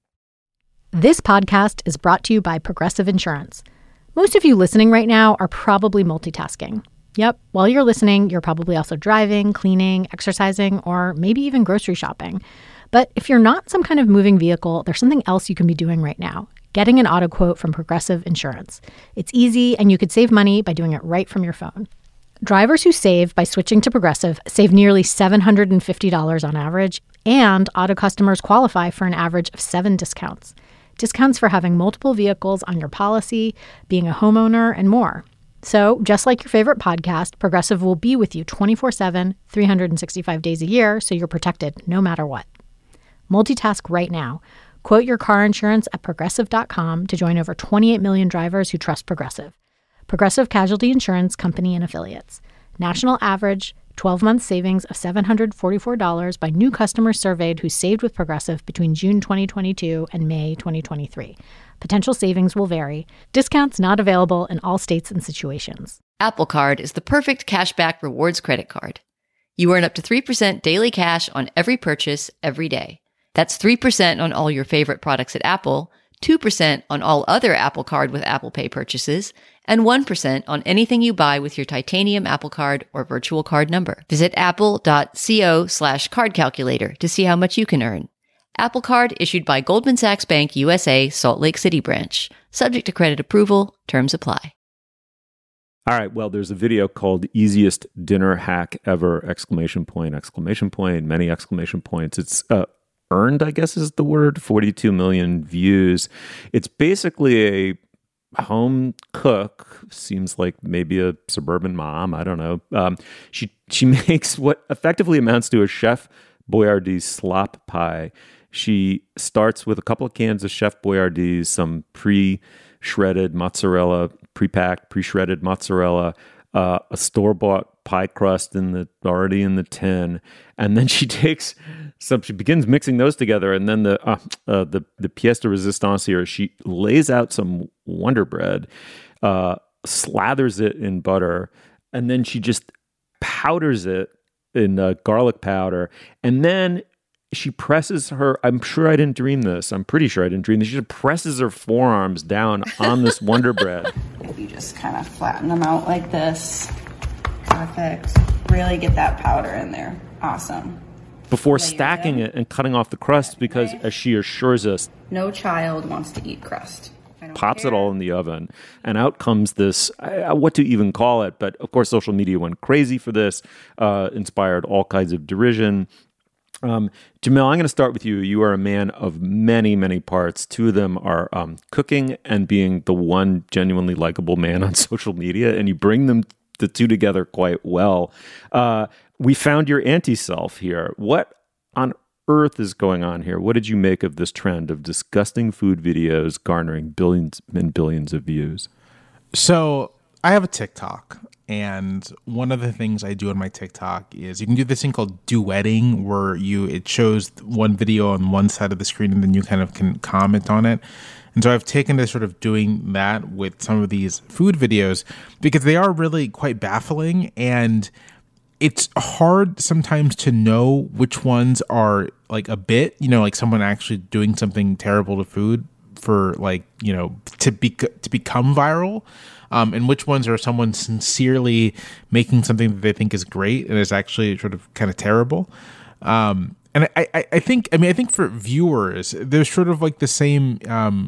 [SPEAKER 11] This podcast is brought to you by Progressive Insurance. Most of you listening right now are probably multitasking. Yep, while you're listening, you're probably also driving, cleaning, exercising, or maybe even grocery shopping. But if you're not some kind of moving vehicle, there's something else you can be doing right now: getting an auto quote from Progressive Insurance. It's easy, and you could save money by doing it right from your phone. Drivers who save by switching to Progressive save nearly $750 on average, and auto customers qualify for an average of 7 discounts. Discounts for having multiple vehicles on your policy, being a homeowner, and more. So, just like your favorite podcast, Progressive will be with you 24/7, 365 days a year, so you're protected no matter what. Multitask right now. Quote your car insurance at Progressive.com to join over 28 million drivers who trust Progressive. Progressive Casualty Insurance Company and Affiliates. National average 12-month savings of $744 by new customers surveyed who saved with Progressive between June 2022 and May 2023. Potential savings will vary. Discounts not available in all states and situations.
[SPEAKER 4] Apple Card is the perfect cashback rewards credit card. You earn up to 3% daily cash on every purchase every day. That's 3% on all your favorite products at Apple, 2% on all other Apple Card with Apple Pay purchases, and 1% on anything you buy with your titanium Apple Card or virtual card number. Visit apple.co/card calculator to see how much you can earn. Apple Card issued by Goldman Sachs Bank USA, Salt Lake City branch. Subject to credit approval. Terms apply.
[SPEAKER 2] All right, well, there's a video called Easiest Dinner Hack Ever, ! Many exclamation points. It's earned, I guess is the word, 42 million views. It's basically a home cook, seems like maybe a suburban mom, I don't know. She makes what effectively amounts to a Chef Boyardee slop pie. She starts with a couple of cans of Chef Boyardee, some pre-shredded mozzarella, pre-packed, pre-shredded mozzarella, a store-bought pie crust already in the tin, and then she begins mixing those together, and then the pièce de résistance here, she lays out some Wonder Bread, slathers it in butter, and then she just powders it in garlic powder, and then she presses I'm pretty sure I didn't dream this. She just presses her forearms down on this Wonder Bread.
[SPEAKER 12] You just kind of flatten them out like this. Perfect. Really get that powder in there. Awesome.
[SPEAKER 2] Before stacking it and cutting off the crust, because as she assures us,
[SPEAKER 12] no child wants to eat crust.
[SPEAKER 2] Pops it all in the oven, and out comes this, what to even call it, but of course social media went crazy for this, inspired all kinds of derision. Jamil, I'm going to start with you. You are a man of many, many parts. Two of them are cooking and being the one genuinely likable man on social media, and you bring the two together quite well. We found your anti-self here. What on earth is going on here? What did you make of this trend of disgusting food videos garnering billions and billions of views?
[SPEAKER 3] So I have a TikTok, and one of the things I do on my TikTok is you can do this thing called duetting, where it shows one video on one side of the screen and then you kind of can comment on it. And so I've taken to sort of doing that with some of these food videos because they are really quite baffling, and it's hard sometimes to know which ones are like a bit, like someone actually doing something terrible to food for to become viral. And which ones are someone sincerely making something that they think is great and is actually sort of kind of terrible. And I think for viewers, there's sort of like the same,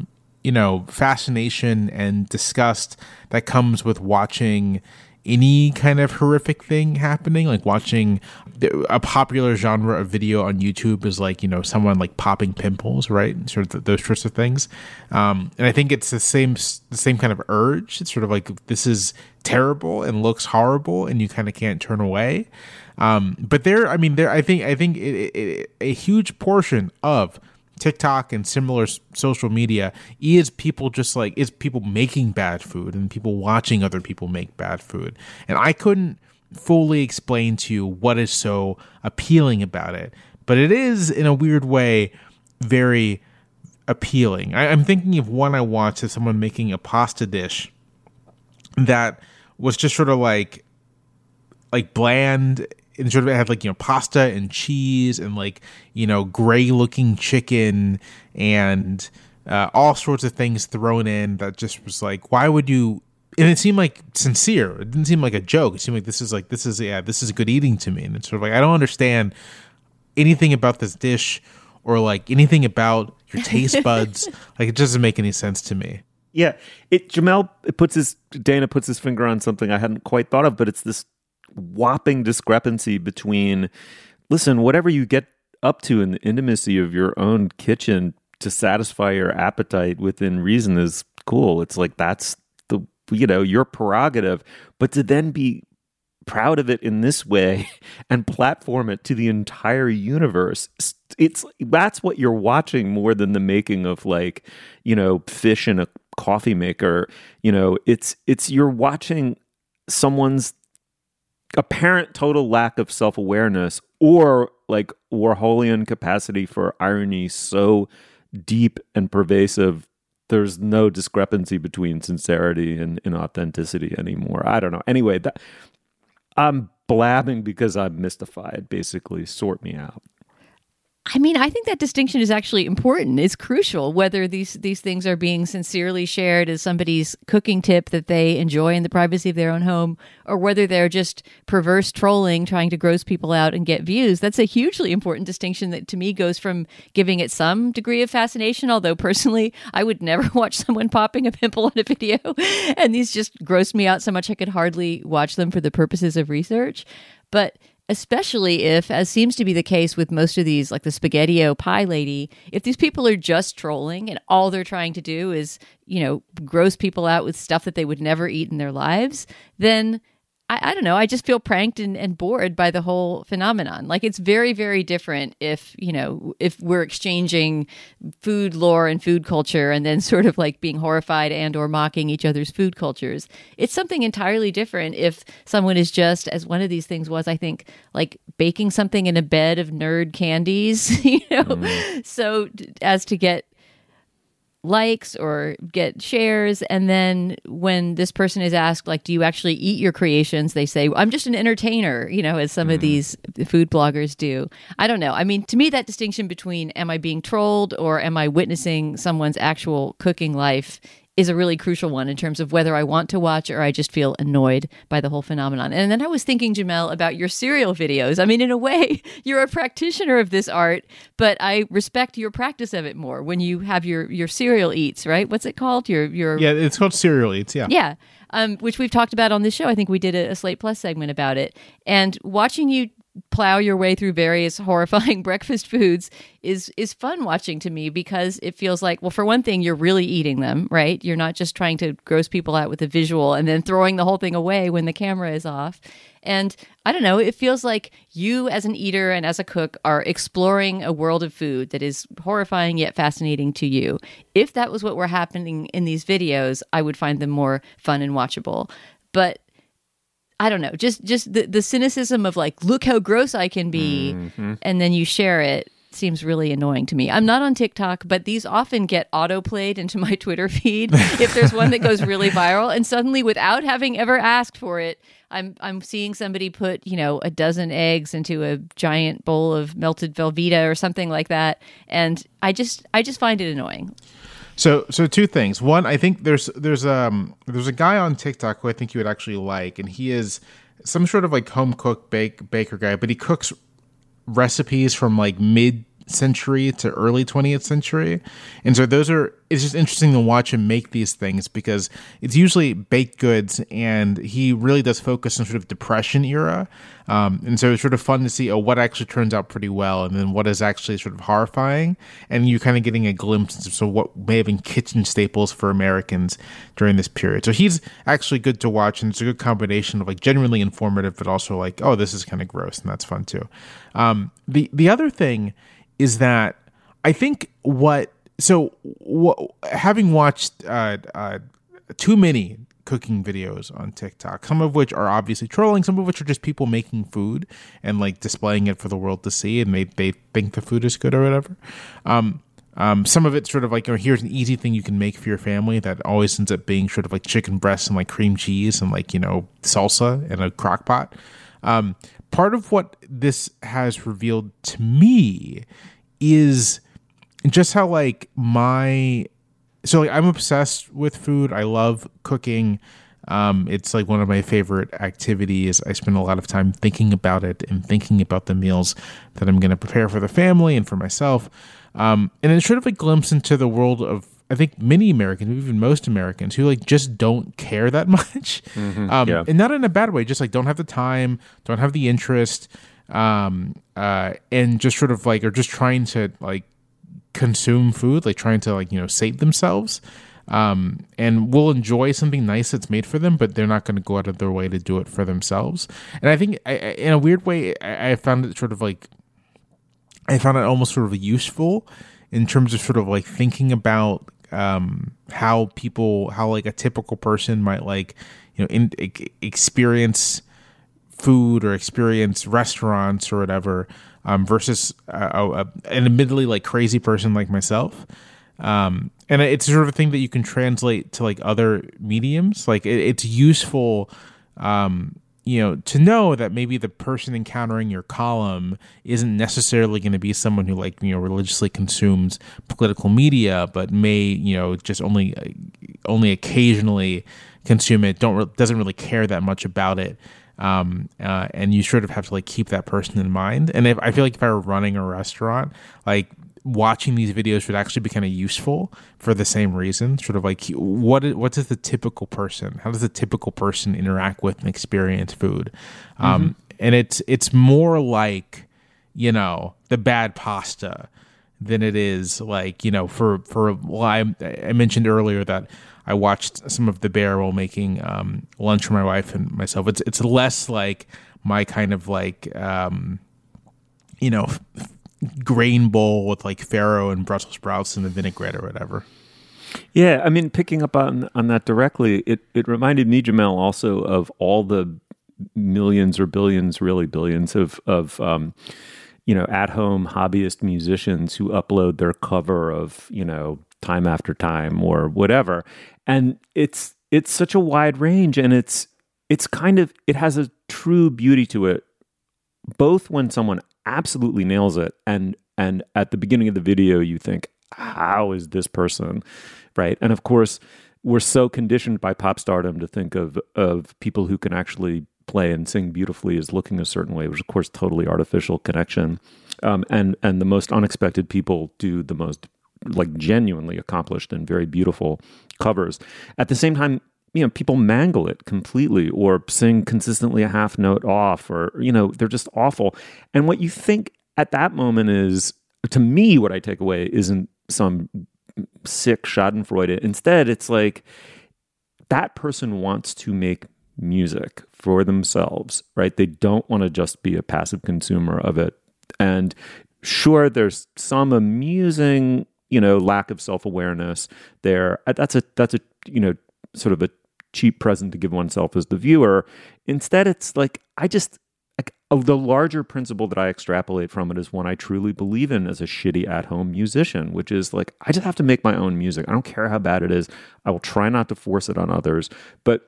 [SPEAKER 3] fascination and disgust that comes with watching any kind of horrific thing happening, like watching a popular genre of video on YouTube is like, someone like popping pimples, right? Sort of those sorts of things. And I think it's the same kind of urge. It's sort of like, this is terrible and looks horrible and you kind of can't turn away. But I think a huge portion of TikTok and similar social media is people making bad food and people watching other people make bad food. And I couldn't fully explain to you what is so appealing about it, but it is in a weird way very appealing. I'm thinking of one I watched of someone making a pasta dish that was just sort of like bland. And sort of it had pasta and cheese and gray looking chicken and all sorts of things thrown in that just was like, why would you? And it seemed like sincere. It didn't seem like a joke. It seemed like this is good eating to me. And it's sort of like, I don't understand anything about this dish or anything about your taste buds. It doesn't make any sense to me.
[SPEAKER 2] Yeah, Dana puts his finger on something I hadn't quite thought of, but it's this whopping discrepancy between, listen, whatever you get up to in the intimacy of your own kitchen to satisfy your appetite within reason is cool. It's like that's your prerogative. But to then be proud of it in this way and platform it to the entire universe. That's what you're watching more than the making of like, you know, fish in a coffee maker. You know, it's you're watching someone's apparent total lack of self-awareness or like Warholian capacity for irony so deep and pervasive. There's no discrepancy between sincerity and authenticity anymore. I don't know. Anyway, I'm blabbing because I'm mystified, basically. Sort me out.
[SPEAKER 4] I mean, I think that distinction is actually important. It's crucial whether these things are being sincerely shared as somebody's cooking tip that they enjoy in the privacy of their own home, or whether they're just perverse trolling trying to gross people out and get views. That's a hugely important distinction that to me goes from giving it some degree of fascination, although personally I would never watch someone popping a pimple on a video, and these just gross me out so much I could hardly watch them for the purposes of research. But especially if, as seems to be the case with most of these, like the SpaghettiO pie lady, if these people are just trolling and all they're trying to do is, you know, gross people out with stuff that they would never eat in their lives, then I don't know. I just feel pranked and bored by the whole phenomenon. Like, it's very, very different if, you know, if we're exchanging food lore and food culture and then sort of like being horrified and or mocking each other's food cultures. It's something entirely different if someone is just, as one of these things was, I think, like baking something in a bed of nerd candies, you know, so as to get likes or get shares. And then when this person is asked, like, do you actually eat your creations? They say, I'm just an entertainer, you know, as some of these food bloggers do. I don't know. I mean, to me, that distinction between am I being trolled or am I witnessing someone's actual cooking life is a really crucial one in terms of whether I want to watch or I just feel annoyed by the whole phenomenon. And then I was thinking, Jamelle, about your cereal videos. I mean, in a way, you're a practitioner of this art, but I respect your practice of it more when you have your cereal eats, right? What's it called? Your
[SPEAKER 3] Yeah, it's called Cereal Eats, yeah.
[SPEAKER 4] Yeah, which we've talked about on this show. I think we did a Slate Plus segment about it. And watching you plow your way through various horrifying breakfast foods is fun watching to me, because it feels like, well, for one thing, you're really eating them, right? You're not just trying to gross people out with a visual and then throwing the whole thing away when the camera is off. And I don't know, it feels like you as an eater and as a cook are exploring a world of food that is horrifying yet fascinating to you. If that was what were happening in these videos, I would find them more fun and watchable. But I don't know, just the cynicism of like, look how gross I can be, and then you share it seems really annoying to me. I'm not on TikTok, but these often get auto-played into my Twitter feed if there's one that goes really viral, and suddenly, without having ever asked for it, I'm seeing somebody put, you know, a dozen eggs into a giant bowl of melted Velveeta or something like that, and I just find it annoying.
[SPEAKER 3] So two things. One, I think there's a guy on TikTok who I think you would actually like, and he is some sort of like home cook baker guy, but he cooks recipes from like mid-century to early 20th century. And so it's just interesting to watch him make these things, because it's usually baked goods, and he really does focus on sort of Depression era. And so it's sort of fun to see what actually turns out pretty well, and then what is actually sort of horrifying. And you're kind of getting a glimpse of what may have been kitchen staples for Americans during this period. So he's actually good to watch, and it's a good combination of like genuinely informative, but also like, oh, this is kind of gross, and that's fun too. The other thing is that I think having watched too many cooking videos on TikTok, some of which are obviously trolling, some of which are just people making food and like displaying it for the world to see, and they think the food is good or whatever. Some of it's sort of like, oh, here's an easy thing you can make for your family that always ends up being sort of like chicken breasts and like cream cheese and like, you know, salsa in a crock pot. Part of what this has revealed to me is just how like I'm obsessed with food. I love cooking. It's like one of my favorite activities. I spend a lot of time thinking about it and thinking about the meals that I'm going to prepare for the family and for myself. And it's sort of a glimpse into the world of, I think, many Americans, even most Americans, who like just don't care that much. And not in a bad way, just like don't have the time, don't have the interest, and just sort of like are just trying to like consume food, like trying to like, you know, sate themselves. and will enjoy something nice that's made for them, but they're not going to go out of their way to do it for themselves. And I think in a weird way, I found it sort of like, I found it almost sort of useful in terms of sort of like thinking about how like a typical person might like, experience food or experience restaurants or whatever, versus an admittedly like crazy person like myself. And it's sort of a thing that you can translate to like other mediums. Like it's useful, to know that maybe the person encountering your column isn't necessarily going to be someone who like, religiously consumes political media, but may, just only occasionally consume it, doesn't really care that much about it. And you sort of have to like keep that person in mind. And I feel like if I were running a restaurant, like watching these videos would actually be kind of useful for the same reason. Sort of like what is the typical person? How does the typical person interact with and experience food? And it's more like, the bad pasta than it is like, I mentioned earlier that I watched some of The Bear while making lunch for my wife and myself. It's less like my kind of like, grain bowl with like farro and Brussels sprouts and the vinaigrette or whatever.
[SPEAKER 2] Yeah, I mean, picking up on that directly, it reminded me, Jamel, also of all the millions or billions, really billions of at-home hobbyist musicians who upload their cover of, Time After Time or whatever. And it's such a wide range, and it's kind of, it has a true beauty to it, both when someone absolutely nails it, and at the beginning of the video you think, how is this person, right? And of course we're so conditioned by pop stardom to think of people who can actually play and sing beautifully as looking a certain way, which of course totally artificial connection, and the most unexpected people do the most like genuinely accomplished and very beautiful covers. At the same time, people mangle it completely or sing consistently a half note off, or, they're just awful. And what you think at that moment is, to me, what I take away isn't some sick schadenfreude. Instead, it's like that person wants to make music for themselves, right? They don't want to just be a passive consumer of it. And sure, there's some amusing, lack of self-awareness there. That's a sort of a cheap present to give oneself as the viewer. Instead, it's like, the larger principle that I extrapolate from it is one I truly believe in as a shitty at-home musician, which is like, I just have to make my own music. I don't care how bad it is. I will try not to force it on others, but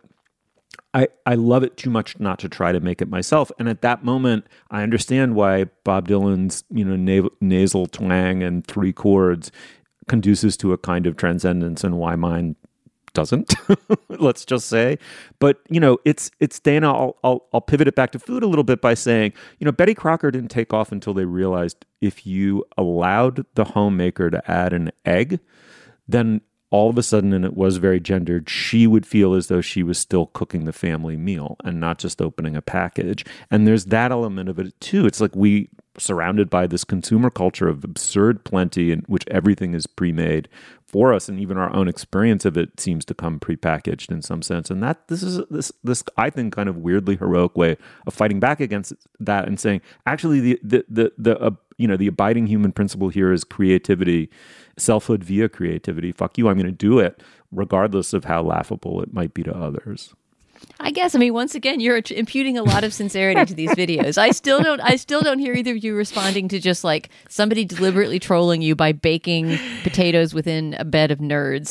[SPEAKER 2] I love it too much not to try to make it myself. And at that moment, I understand why Bob Dylan's, nasal twang and three chords conduces to a kind of transcendence, and why mine doesn't, let's just say. But, it's Dana, I'll pivot it back to food a little bit by saying, Betty Crocker didn't take off until they realized if you allowed the homemaker to add an egg, then all of a sudden, and it was very gendered, she would feel as though she was still cooking the family meal and not just opening a package. And there's that element of it too. It's like we surrounded by this consumer culture of absurd plenty in which everything is pre-made for us, and even our own experience of it seems to come pre-packaged in some sense. And that this is this I think kind of weirdly heroic way of fighting back against that and saying, actually, the abiding human principle here is creativity, selfhood via creativity. Fuck you, I'm going to do it regardless of how laughable it might be to others.
[SPEAKER 4] I guess, once again, you're imputing a lot of sincerity to these videos. I still don't hear either of you responding to just like somebody deliberately trolling you by baking potatoes within a bed of nerds.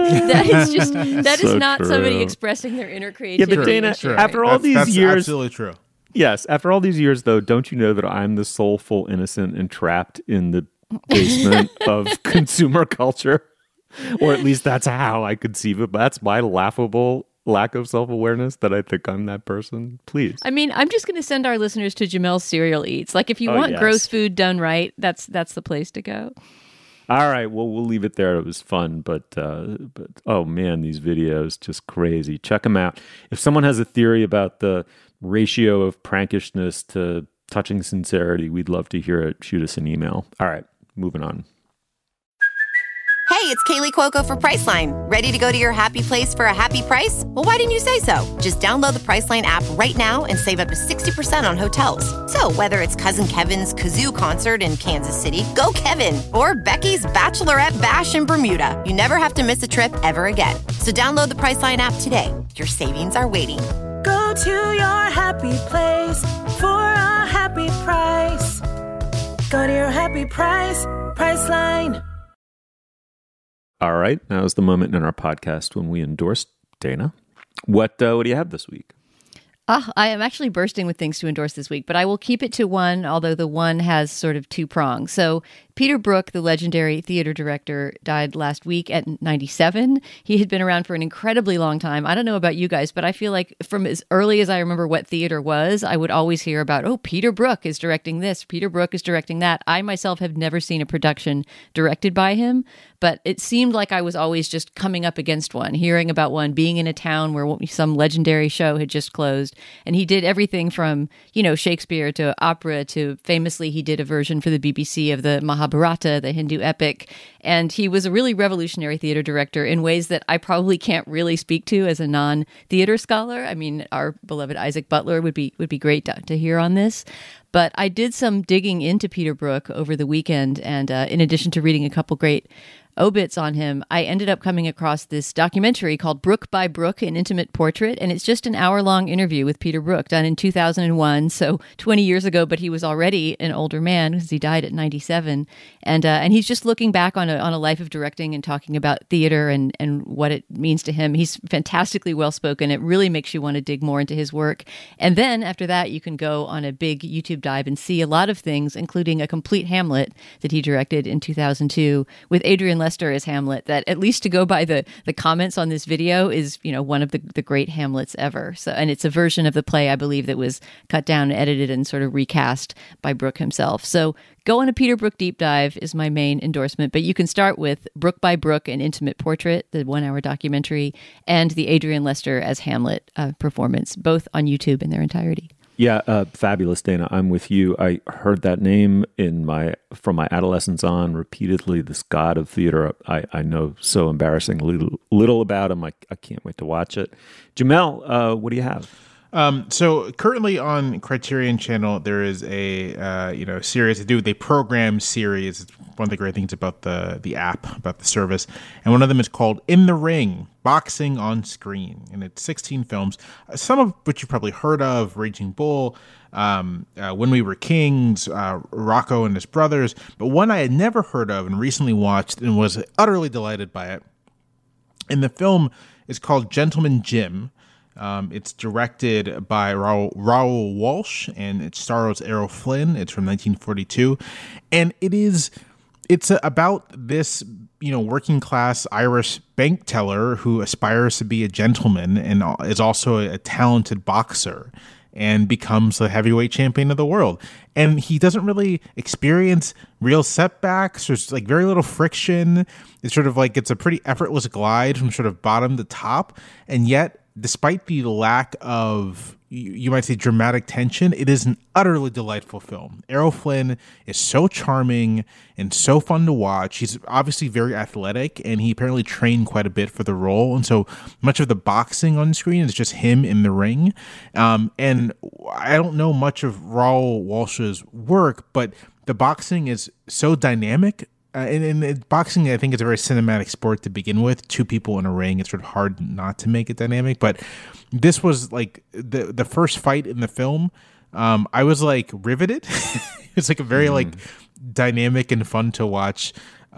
[SPEAKER 4] That is not true. Somebody expressing their inner creativity.
[SPEAKER 2] Yeah, but Dana, after all these years,
[SPEAKER 3] absolutely true.
[SPEAKER 2] Yes, after all these years, though, don't you know that I'm the soulful innocent entrapped in the basement of consumer culture? Or at least that's how I conceive it. That's my laughable lack of self-awareness, that I think I'm that person. Please.
[SPEAKER 4] I'm just going to send our listeners to Jamel's Cereal Eats. Like, if you want gross food done right, that's the place to go.
[SPEAKER 2] All right, well, we'll leave it there. It was fun, but oh man, these videos, just crazy. Check them out. If someone has a theory about the ratio of prankishness to touching sincerity, we'd love to hear it. Shoot us an email. All right, moving on.
[SPEAKER 13] Hey, it's Kaylee Cuoco for Priceline. Ready to go to your happy place for a happy price? Well, why didn't you say so? Just download the Priceline app right now and save up to 60% on hotels. So whether it's Cousin Kevin's Kazoo Concert in Kansas City, go Kevin, or Becky's Bachelorette Bash in Bermuda, you never have to miss a trip ever again. So download the Priceline app today. Your savings are waiting.
[SPEAKER 14] Go to your happy place for a happy price. Go to your happy price, Priceline.
[SPEAKER 2] All right, now is the moment in our podcast when we endorse Dana. What do you have this week?
[SPEAKER 4] I am actually bursting with things to endorse this week, but I will keep it to one, although the one has sort of two prongs. So Peter Brook, the legendary theater director, died last week at 97. He had been around for an incredibly long time. I don't know about you guys, but I feel like from as early as I remember what theater was, I would always hear about, oh, Peter Brook is directing this, Peter Brook is directing that. I myself have never seen a production directed by him, but it seemed like I was always just coming up against one, hearing about one, being in a town where some legendary show had just closed. And he did everything from, Shakespeare to opera to famously he did a version for the BBC of the Mahabharata, the Hindu epic. And he was a really revolutionary theater director in ways that I probably can't really speak to as a non-theater scholar. I mean, our beloved Isaac Butler would be great to hear on this. But I did some digging into Peter Brook over the weekend, and in addition to reading a couple great obits on him, I ended up coming across this documentary called Brook by Brook, An Intimate Portrait, and it's just an hour-long interview with Peter Brook done in 2001, so 20 years ago, but he was already an older man because he died at 97, and he's just looking back on a life of directing and talking about theater and what it means to him. He's fantastically well-spoken. It really makes you want to dig more into his work, and then after that, you can go on a big YouTube dive and see a lot of things, including a complete Hamlet that he directed in 2002 with Adrian Lester as Hamlet, that at least to go by the comments on this video is, one of the great Hamlets ever. So, and it's a version of the play, I believe, that was cut down, edited, and sort of recast by Brook himself. So go on a Peter Brook deep dive is my main endorsement, but you can start with Brook by Brook, An Intimate Portrait, the 1-hour documentary, and the Adrian Lester as Hamlet performance, both on YouTube in their entirety.
[SPEAKER 2] Yeah, fabulous, Dana. I'm with you. I heard that name from my adolescence on repeatedly. This god of theater. I know so embarrassingly little about him. I can't wait to watch it. Jamel, what do you have?
[SPEAKER 3] So currently on Criterion Channel, there is a series to do with a program series. It's one of the great things about the app, about the service, and one of them is called In the Ring: Boxing on Screen, and it's 16 films, some of which you've probably heard of: Raging Bull, When We Were Kings, Rocco and His Brothers, but one I had never heard of and recently watched and was utterly delighted by it. And the film is called Gentleman Jim. It's directed by Raoul Walsh, and it stars Errol Flynn. It's from 1942, and it's about this working class Irish bank teller who aspires to be a gentleman and is also a talented boxer and becomes the heavyweight champion of the world. And he doesn't really experience real setbacks. There's like very little friction. It's sort of like it's a pretty effortless glide from sort of bottom to top, and yet, despite the lack of, you might say, dramatic tension, it is an utterly delightful film. Errol Flynn is so charming and so fun to watch. He's obviously very athletic, and he apparently trained quite a bit for the role. And so much of the boxing on screen is just him in the ring. And I don't know much of Raoul Walsh's work, but the boxing is so dynamic. And boxing, I think, is a very cinematic sport to begin with. Two people in a ring, it's sort of hard not to make it dynamic. But this was like the first fight in the film. I was like riveted. It's like a very like dynamic and fun to watch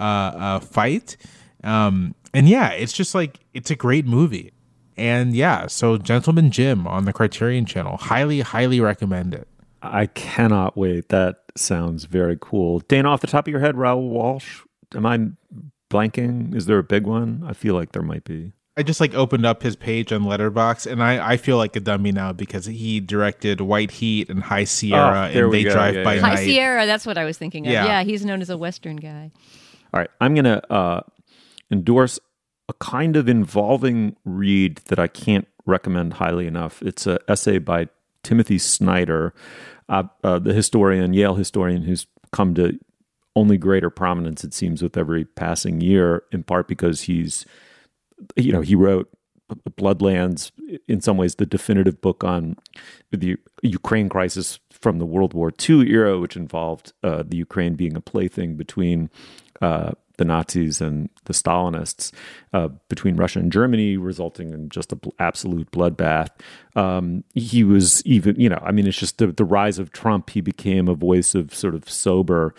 [SPEAKER 3] fight. And yeah, it's just like, it's a great movie. And yeah, so Gentleman Jim on the Criterion Channel, highly, highly recommend it.
[SPEAKER 2] I cannot wait. That sounds very cool. Dana, off the top of your head, Raoul Walsh, am I blanking? Is there a big one? I feel like there might be.
[SPEAKER 3] I just like opened up his page on Letterboxd, and I feel like a dummy now because he directed White Heat and High Sierra and They Drive by Night.
[SPEAKER 4] High Sierra, that's what I was thinking of. Yeah, he's known as a Western guy.
[SPEAKER 2] All right, I'm going to endorse a kind of involving read that I can't recommend highly enough. It's an essay by Timothy Snyder, the historian, Yale historian, who's come to only greater prominence, it seems, with every passing year, in part because he wrote Bloodlands, in some ways the definitive book on the Ukraine crisis from the World War II era, which involved the Ukraine being a plaything between the Nazis and the Stalinists, between Russia and Germany, resulting in just an absolute bloodbath. He was even, it's just the rise of Trump. He became a voice of sort of sober,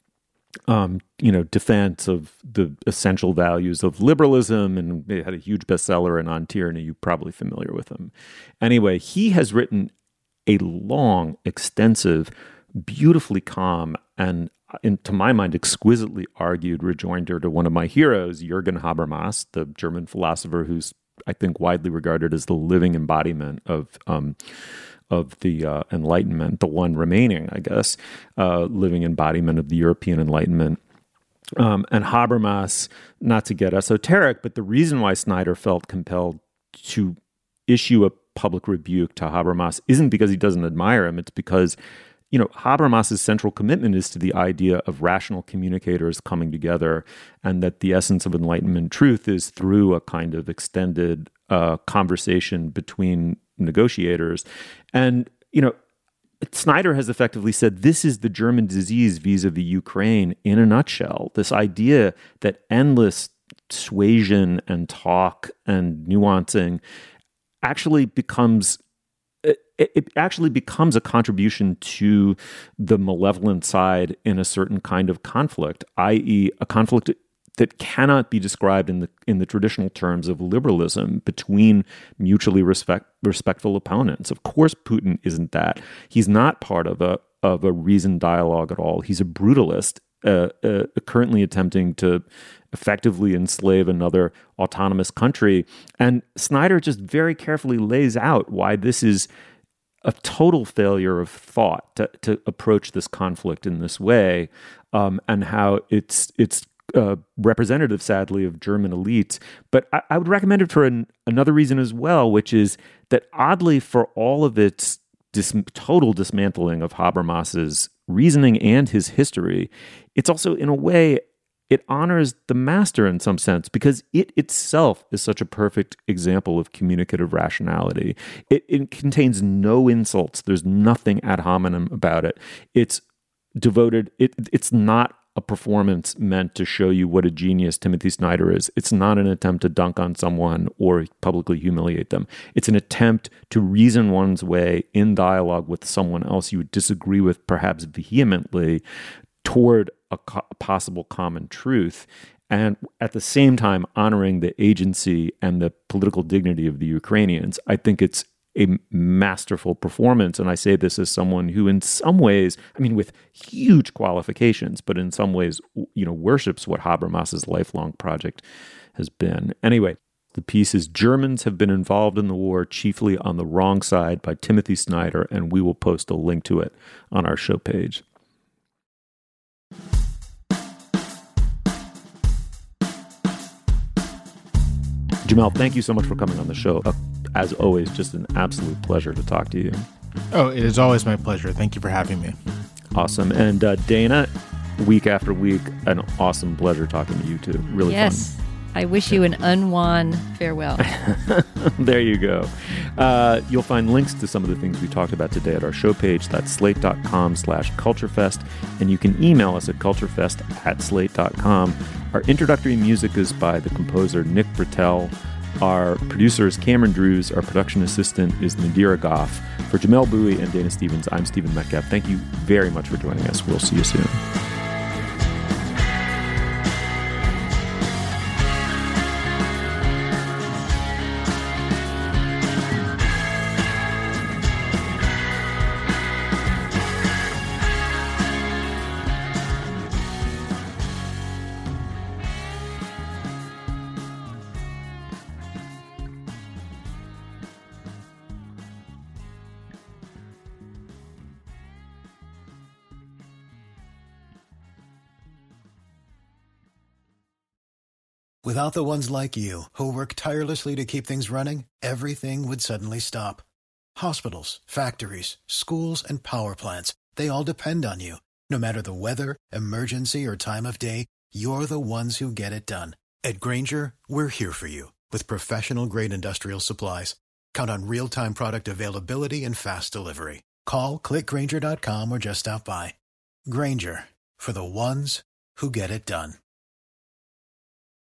[SPEAKER 2] defense of the essential values of liberalism, and they had a huge bestseller in On Tyranny. You're probably familiar with him. Anyway, he has written a long, extensive, beautifully calm, and to my mind, exquisitely argued rejoinder to one of my heroes, Jürgen Habermas, the German philosopher who's, I think, widely regarded as the living embodiment of the Enlightenment, the one remaining, I guess, living embodiment of the European Enlightenment. And Habermas, not to get esoteric, but the reason why Snyder felt compelled to issue a public rebuke to Habermas isn't because he doesn't admire him. It's because, Habermas's central commitment is to the idea of rational communicators coming together, and that the essence of Enlightenment truth is through a kind of extended conversation between negotiators. And, Snyder has effectively said this is the German disease vis-a-vis Ukraine in a nutshell. This idea that endless suasion and talk and nuancing actually becomes a contribution to the malevolent side in a certain kind of conflict, i.e. a conflict that cannot be described in the traditional terms of liberalism between mutually respectful opponents. Of course, Putin isn't that. He's not part of a reasoned dialogue at all. He's a brutalist, currently attempting to effectively enslave another autonomous country. And Snyder just very carefully lays out why this is a total failure of thought to approach this conflict in this way, and how it's representative, sadly, of German elites. But I would recommend it for another reason as well, which is that oddly, for all of its total dismantling of Habermas's reasoning and his history, it's also, in a way, it honors the master in some sense, because it itself is such a perfect example of communicative rationality. It contains no insults. There's nothing ad hominem about it. It's devoted. It's not a performance meant to show you what a genius Timothy Snyder is. It's not an attempt to dunk on someone or publicly humiliate them. It's an attempt to reason one's way in dialogue with someone else you would disagree with, perhaps vehemently, toward a possible common truth, and at the same time honoring the agency and the political dignity of the Ukrainians. I think it's a masterful performance, and I say this as someone who in some ways, with huge qualifications, but in some ways, worships what Habermas's lifelong project has been. Anyway, the piece is Germans Have Been Involved in the War, Chiefly on the Wrong Side by Timothy Snyder, and we will post a link to it on our show page. Jamelle, thank you so much for coming on the show. As always, just an absolute pleasure to talk to you.
[SPEAKER 3] Oh, it is always my pleasure. Thank you for having me.
[SPEAKER 2] Awesome. And Dana, week after week, an awesome pleasure talking to you too. Really fun.
[SPEAKER 4] Yes. I wish you an unwon farewell.
[SPEAKER 2] There you go. You'll find links to some of the things we talked about today at our show page. That's slate.com/culturefest. And you can email us at culturefest@slate.com. Our introductory music is by the composer Nick Britell. Our producer is Cameron Drews. Our production assistant is Nadira Goff. For Jamelle Bouie and Dana Stevens, I'm Stephen Metcalf. Thank you very much for joining us. We'll see you soon.
[SPEAKER 15] Without the ones like you, who work tirelessly to keep things running, everything would suddenly stop. Hospitals, factories, schools, and power plants, they all depend on you. No matter the weather, emergency, or time of day, you're the ones who get it done. At Grainger, we're here for you with professional-grade industrial supplies. Count on real-time product availability and fast delivery. Call, click Grainger.com, or just stop by. Grainger, for the ones who get it done.